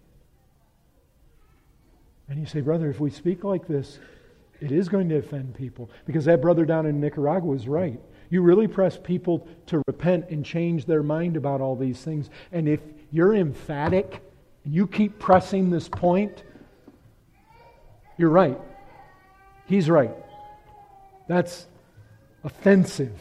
And you say, brother, if we speak like this, it is going to offend people. Because that brother down in Nicaragua is right. You really press people to repent and change their mind about all these things. And if you're emphatic, and you keep pressing this point, you're right. He's right. That's offensive.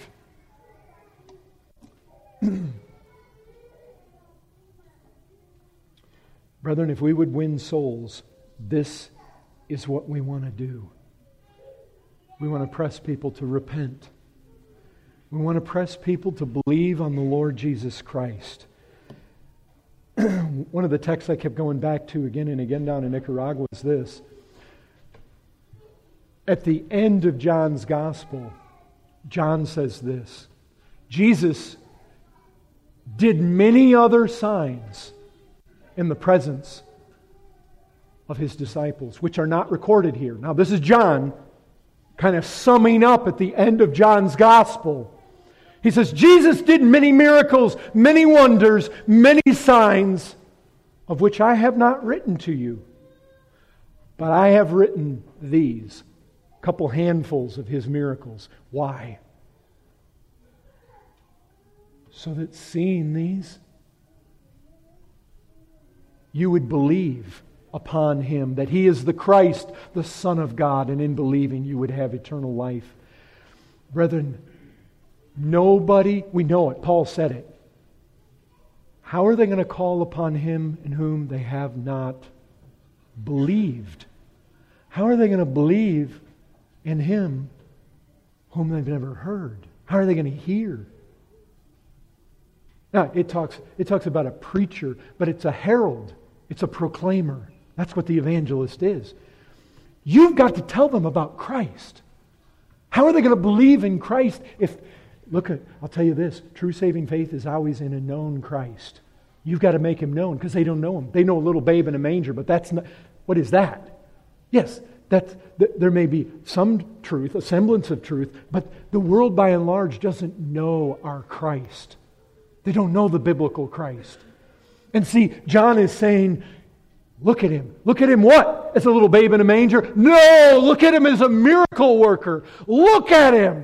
Brethren, if we would win souls, this is what we want to do. We want to press people to repent. We want to press people to believe on the Lord Jesus Christ. One of the texts I kept going back to again and again down in Nicaragua is this. At the end of John's Gospel, John says this: Jesus did many other signs in the presence of His disciples, which are not recorded here. Now, this is John kind of summing up at the end of John's Gospel. He says, Jesus did many miracles, many wonders, many signs, of which I have not written to you. But I have written these, a couple handfuls of His miracles. Why? So that seeing these, you would believe upon Him, that He is the Christ, the Son of God, and in believing you would have eternal life. Brethren, nobody, we know it, Paul said it. how are they going to call upon Him in whom they have not believed? How are they going to believe in Him whom they've never heard? How are they going to hear? Now, it talks, it talks about a preacher, but it's a herald. It's a proclaimer. That's what the evangelist is. You've got to tell them about Christ. How are they going to believe in Christ if, look, at, I'll tell you this, true saving faith is always in a known Christ. You've got to make Him known because they don't know Him. They know a little babe in a manger, but that's not, what is that? Yes, that's, there may be some truth, a semblance of truth, but the world by and large doesn't know our Christ. They don't know the biblical Christ. And see, John is saying, look at Him. Look at Him what? As a little babe in a manger? No! Look at Him as a miracle worker. Look at Him!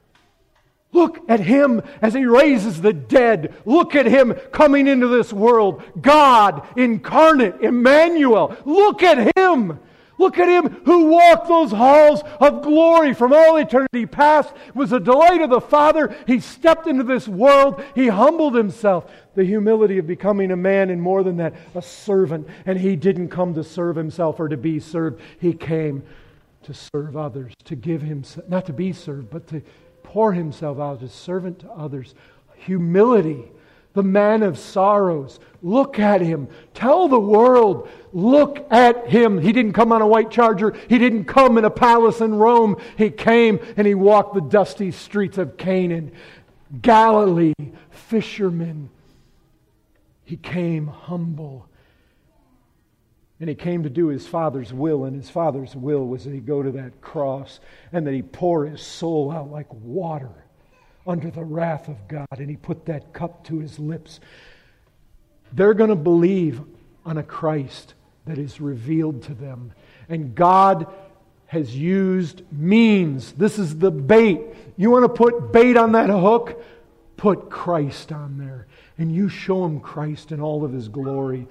Look at Him as He raises the dead. Look at Him coming into this world. God incarnate, Emmanuel. Look at Him! Look at Him who walked those halls of glory from all eternity past. It was the delight of the Father. He stepped into this world. He humbled Himself. The humility of becoming a man, and more than that, a servant. And He didn't come to serve Himself or to be served. He came to serve others, to give Himself, not to be served, but to pour Himself out as servant to others. Humility. The man of sorrows. Look at Him. Tell the world, look at Him. He didn't come on a white charger. He didn't come in a palace in Rome. He came and He walked the dusty streets of Canaan. Galilee, fishermen. He came humble. And He came to do His Father's will, and His Father's will was that He go to that cross and that He pour His soul out like water under the wrath of God, and He put that cup to His lips. They're going to believe on a Christ that is revealed to them. And God has used means. This is the bait. You want to put bait on that hook? Put Christ on there. And you show them Christ in all of His glory.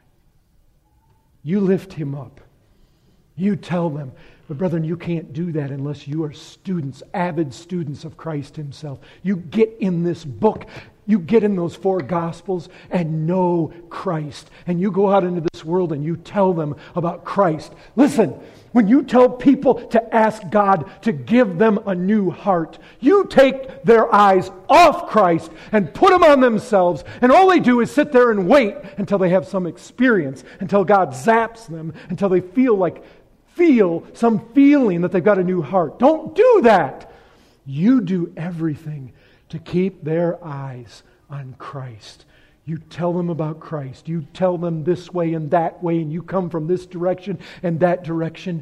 You lift Him up. You tell them. But brethren, you can't do that unless you are students, avid students of Christ Himself. You get in this book, you get in those four Gospels and know Christ. And you go out into this world and you tell them about Christ. Listen, when you tell people to ask God to give them a new heart, you take their eyes off Christ and put them on themselves. And all they do is sit there and wait until they have some experience, until God zaps them, until they feel like feel some feeling that they've got a new heart. Don't do that. You do everything to keep their eyes on Christ. You tell them about Christ. You tell them this way and that way, and you come from this direction and that direction.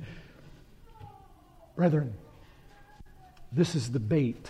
Brethren, this is the bait.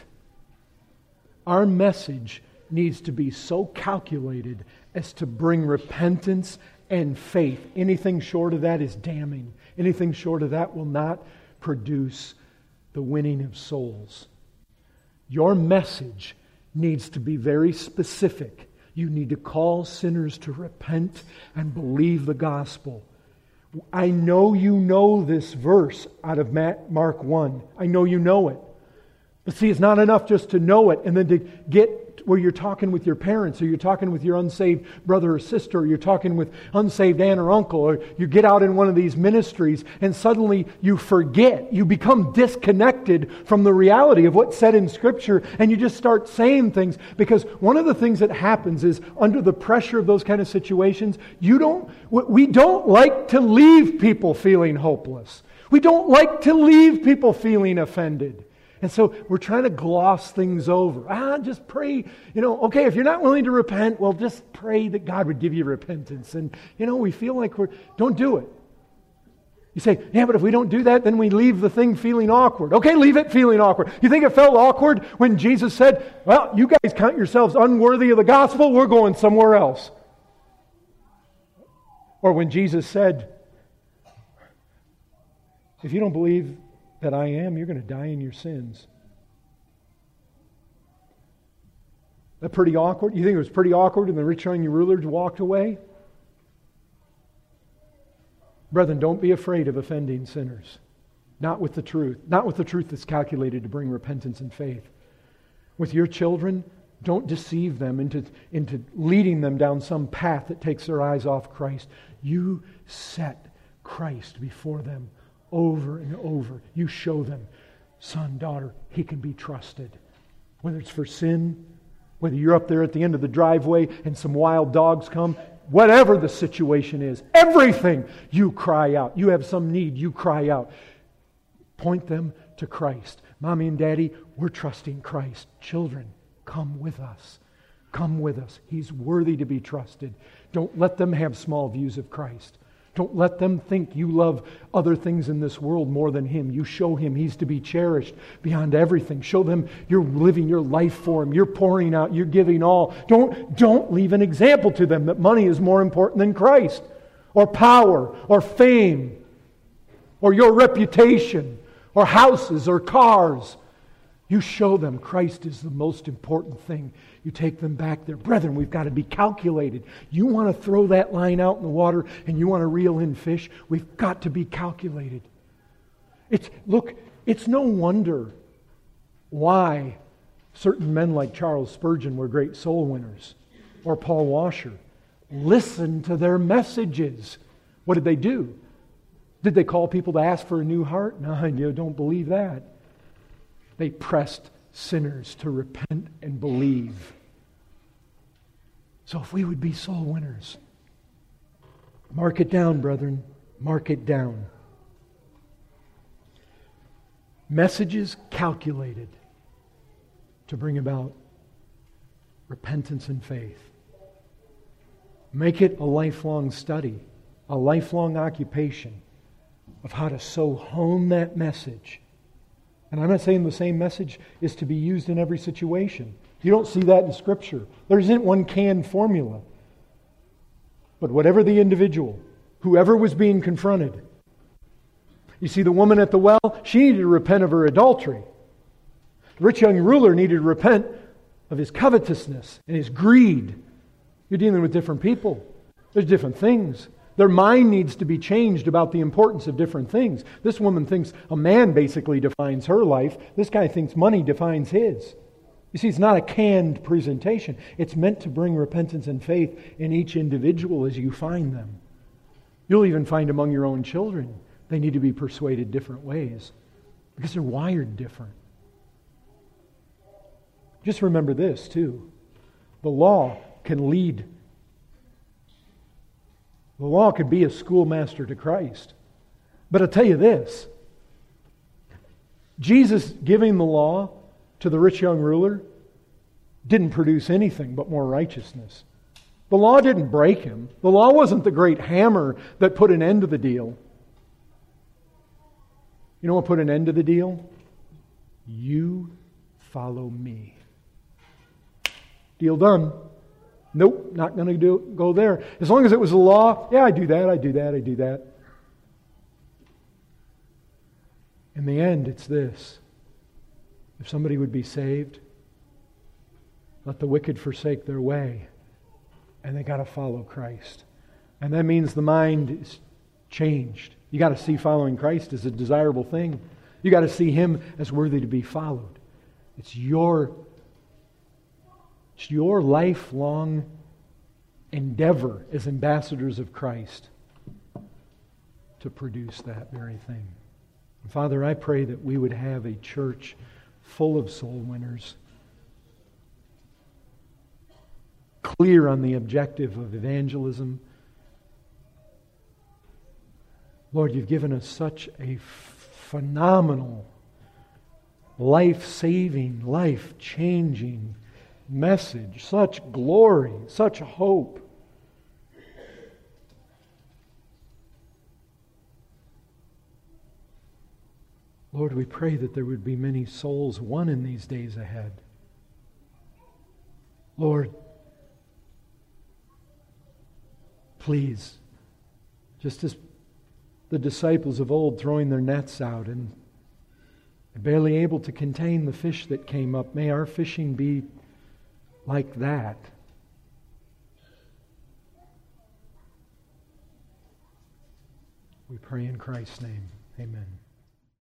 Our message needs to be so calculated as to bring repentance and faith. Anything short of that is damning. Anything short of that will not produce the winning of souls. Your message needs to be very specific. You need to call sinners to repent and believe the gospel. I know you know this verse out of Mark one. I know you know it. But see, it's not enough just to know it and then to get where you're talking with your parents, or you're talking with your unsaved brother or sister, or you're talking with unsaved aunt or uncle, or you get out in one of these ministries and suddenly you forget. You become disconnected from the reality of what's said in Scripture, and you just start saying things. Because one of the things that happens is, under the pressure of those kind of situations, you don't. we don't like to leave people feeling hopeless. We don't like to leave people feeling offended. And so we're trying to gloss things over. Ah, just pray. You know, okay, if you're not willing to repent, well, just pray that God would give you repentance. And, you know, we feel like we're, don't do it. You say, yeah, but if we don't do that, then we leave the thing feeling awkward. Okay, leave it feeling awkward. You think it felt awkward when Jesus said, well, you guys count yourselves unworthy of the gospel, we're going somewhere else. Or when Jesus said, if you don't believe that I am, you're going to die in your sins. That pretty awkward? You think it was pretty awkward when the rich young ruler walked away? Brethren, don't be afraid of offending sinners. Not with the truth. Not with the truth that's calculated to bring repentance and faith. With your children, Don't deceive them into, into leading them down some path that takes their eyes off Christ. You set Christ before them over and over. You show them, son, daughter, He can be trusted. Whether it's for sin, whether you're up there at the end of the driveway and some wild dogs come, whatever the situation is, everything, you cry out. You have some need, you cry out. Point them to Christ. Mommy and Daddy, we're trusting Christ. Children, come with us. Come with us. He's worthy to be trusted. Don't let them have small views of Christ. Don't let them think you love other things in this world more than Him. You show Him He's to be cherished beyond everything. Show them you're living your life for Him. You're pouring out. You're giving all. Don't, don't leave an example to them that money is more important than Christ, or power, or fame, or your reputation, or houses, or cars. You show them Christ is the most important thing. You take them back there. Brethren, we've got to be calculated. You want to throw that line out in the water and you want to reel in fish, we've got to be calculated. It's, look, it's no wonder why certain men like Charles Spurgeon were great soul winners, or Paul Washer. Listen to their messages. What did they do? Did they call people to ask for a new heart? No, you don't believe that. They pressed sinners to repent and believe. So if we would be soul winners, mark it down, brethren. Mark it down. Messages calculated to bring about repentance and faith. Make it a lifelong study, a lifelong occupation of how to so hone that message. And I'm not saying the same message is to be used in every situation. You don't see that in Scripture. There isn't one canned formula. But whatever the individual, whoever was being confronted. You see, the woman at the well, she needed to repent of her adultery. The rich young ruler needed to repent of his covetousness and his greed. You're dealing with different people. There's different things. Their mind needs to be changed about the importance of different things. This woman thinks a man basically defines her life. This guy thinks money defines his. You see, it's not a canned presentation. It's meant to bring repentance and faith in each individual as you find them. You'll even find among your own children, they need to be persuaded different ways because they're wired different. Just remember this, too. The law can lead. The law could be a schoolmaster to Christ. But I'll tell you this. Jesus giving the law to the rich young ruler didn't produce anything but more righteousness. The law didn't break him. The law wasn't the great hammer that put an end to the deal. You know what put an end to the deal? You follow me. Deal done. Nope, not going to do go there. As long as it was the law, yeah, I do that, I do that, I do that. In the end, it's this. If somebody would be saved, let the wicked forsake their way. And they got to follow Christ. And that means the mind is changed. You got to see following Christ as a desirable thing. You got to see Him as worthy to be followed. It's your It's your lifelong endeavor as ambassadors of Christ to produce that very thing. And Father, I pray that we would have a church full of soul winners, clear on the objective of evangelism. Lord, you've given us such a phenomenal, life-saving, life-changing message, such glory, such hope. Lord, we pray that there would be many souls won in these days ahead. Lord, please, just as the disciples of old throwing their nets out and barely able to contain the fish that came up, may our fishing be like that. We pray in Christ's name. Amen.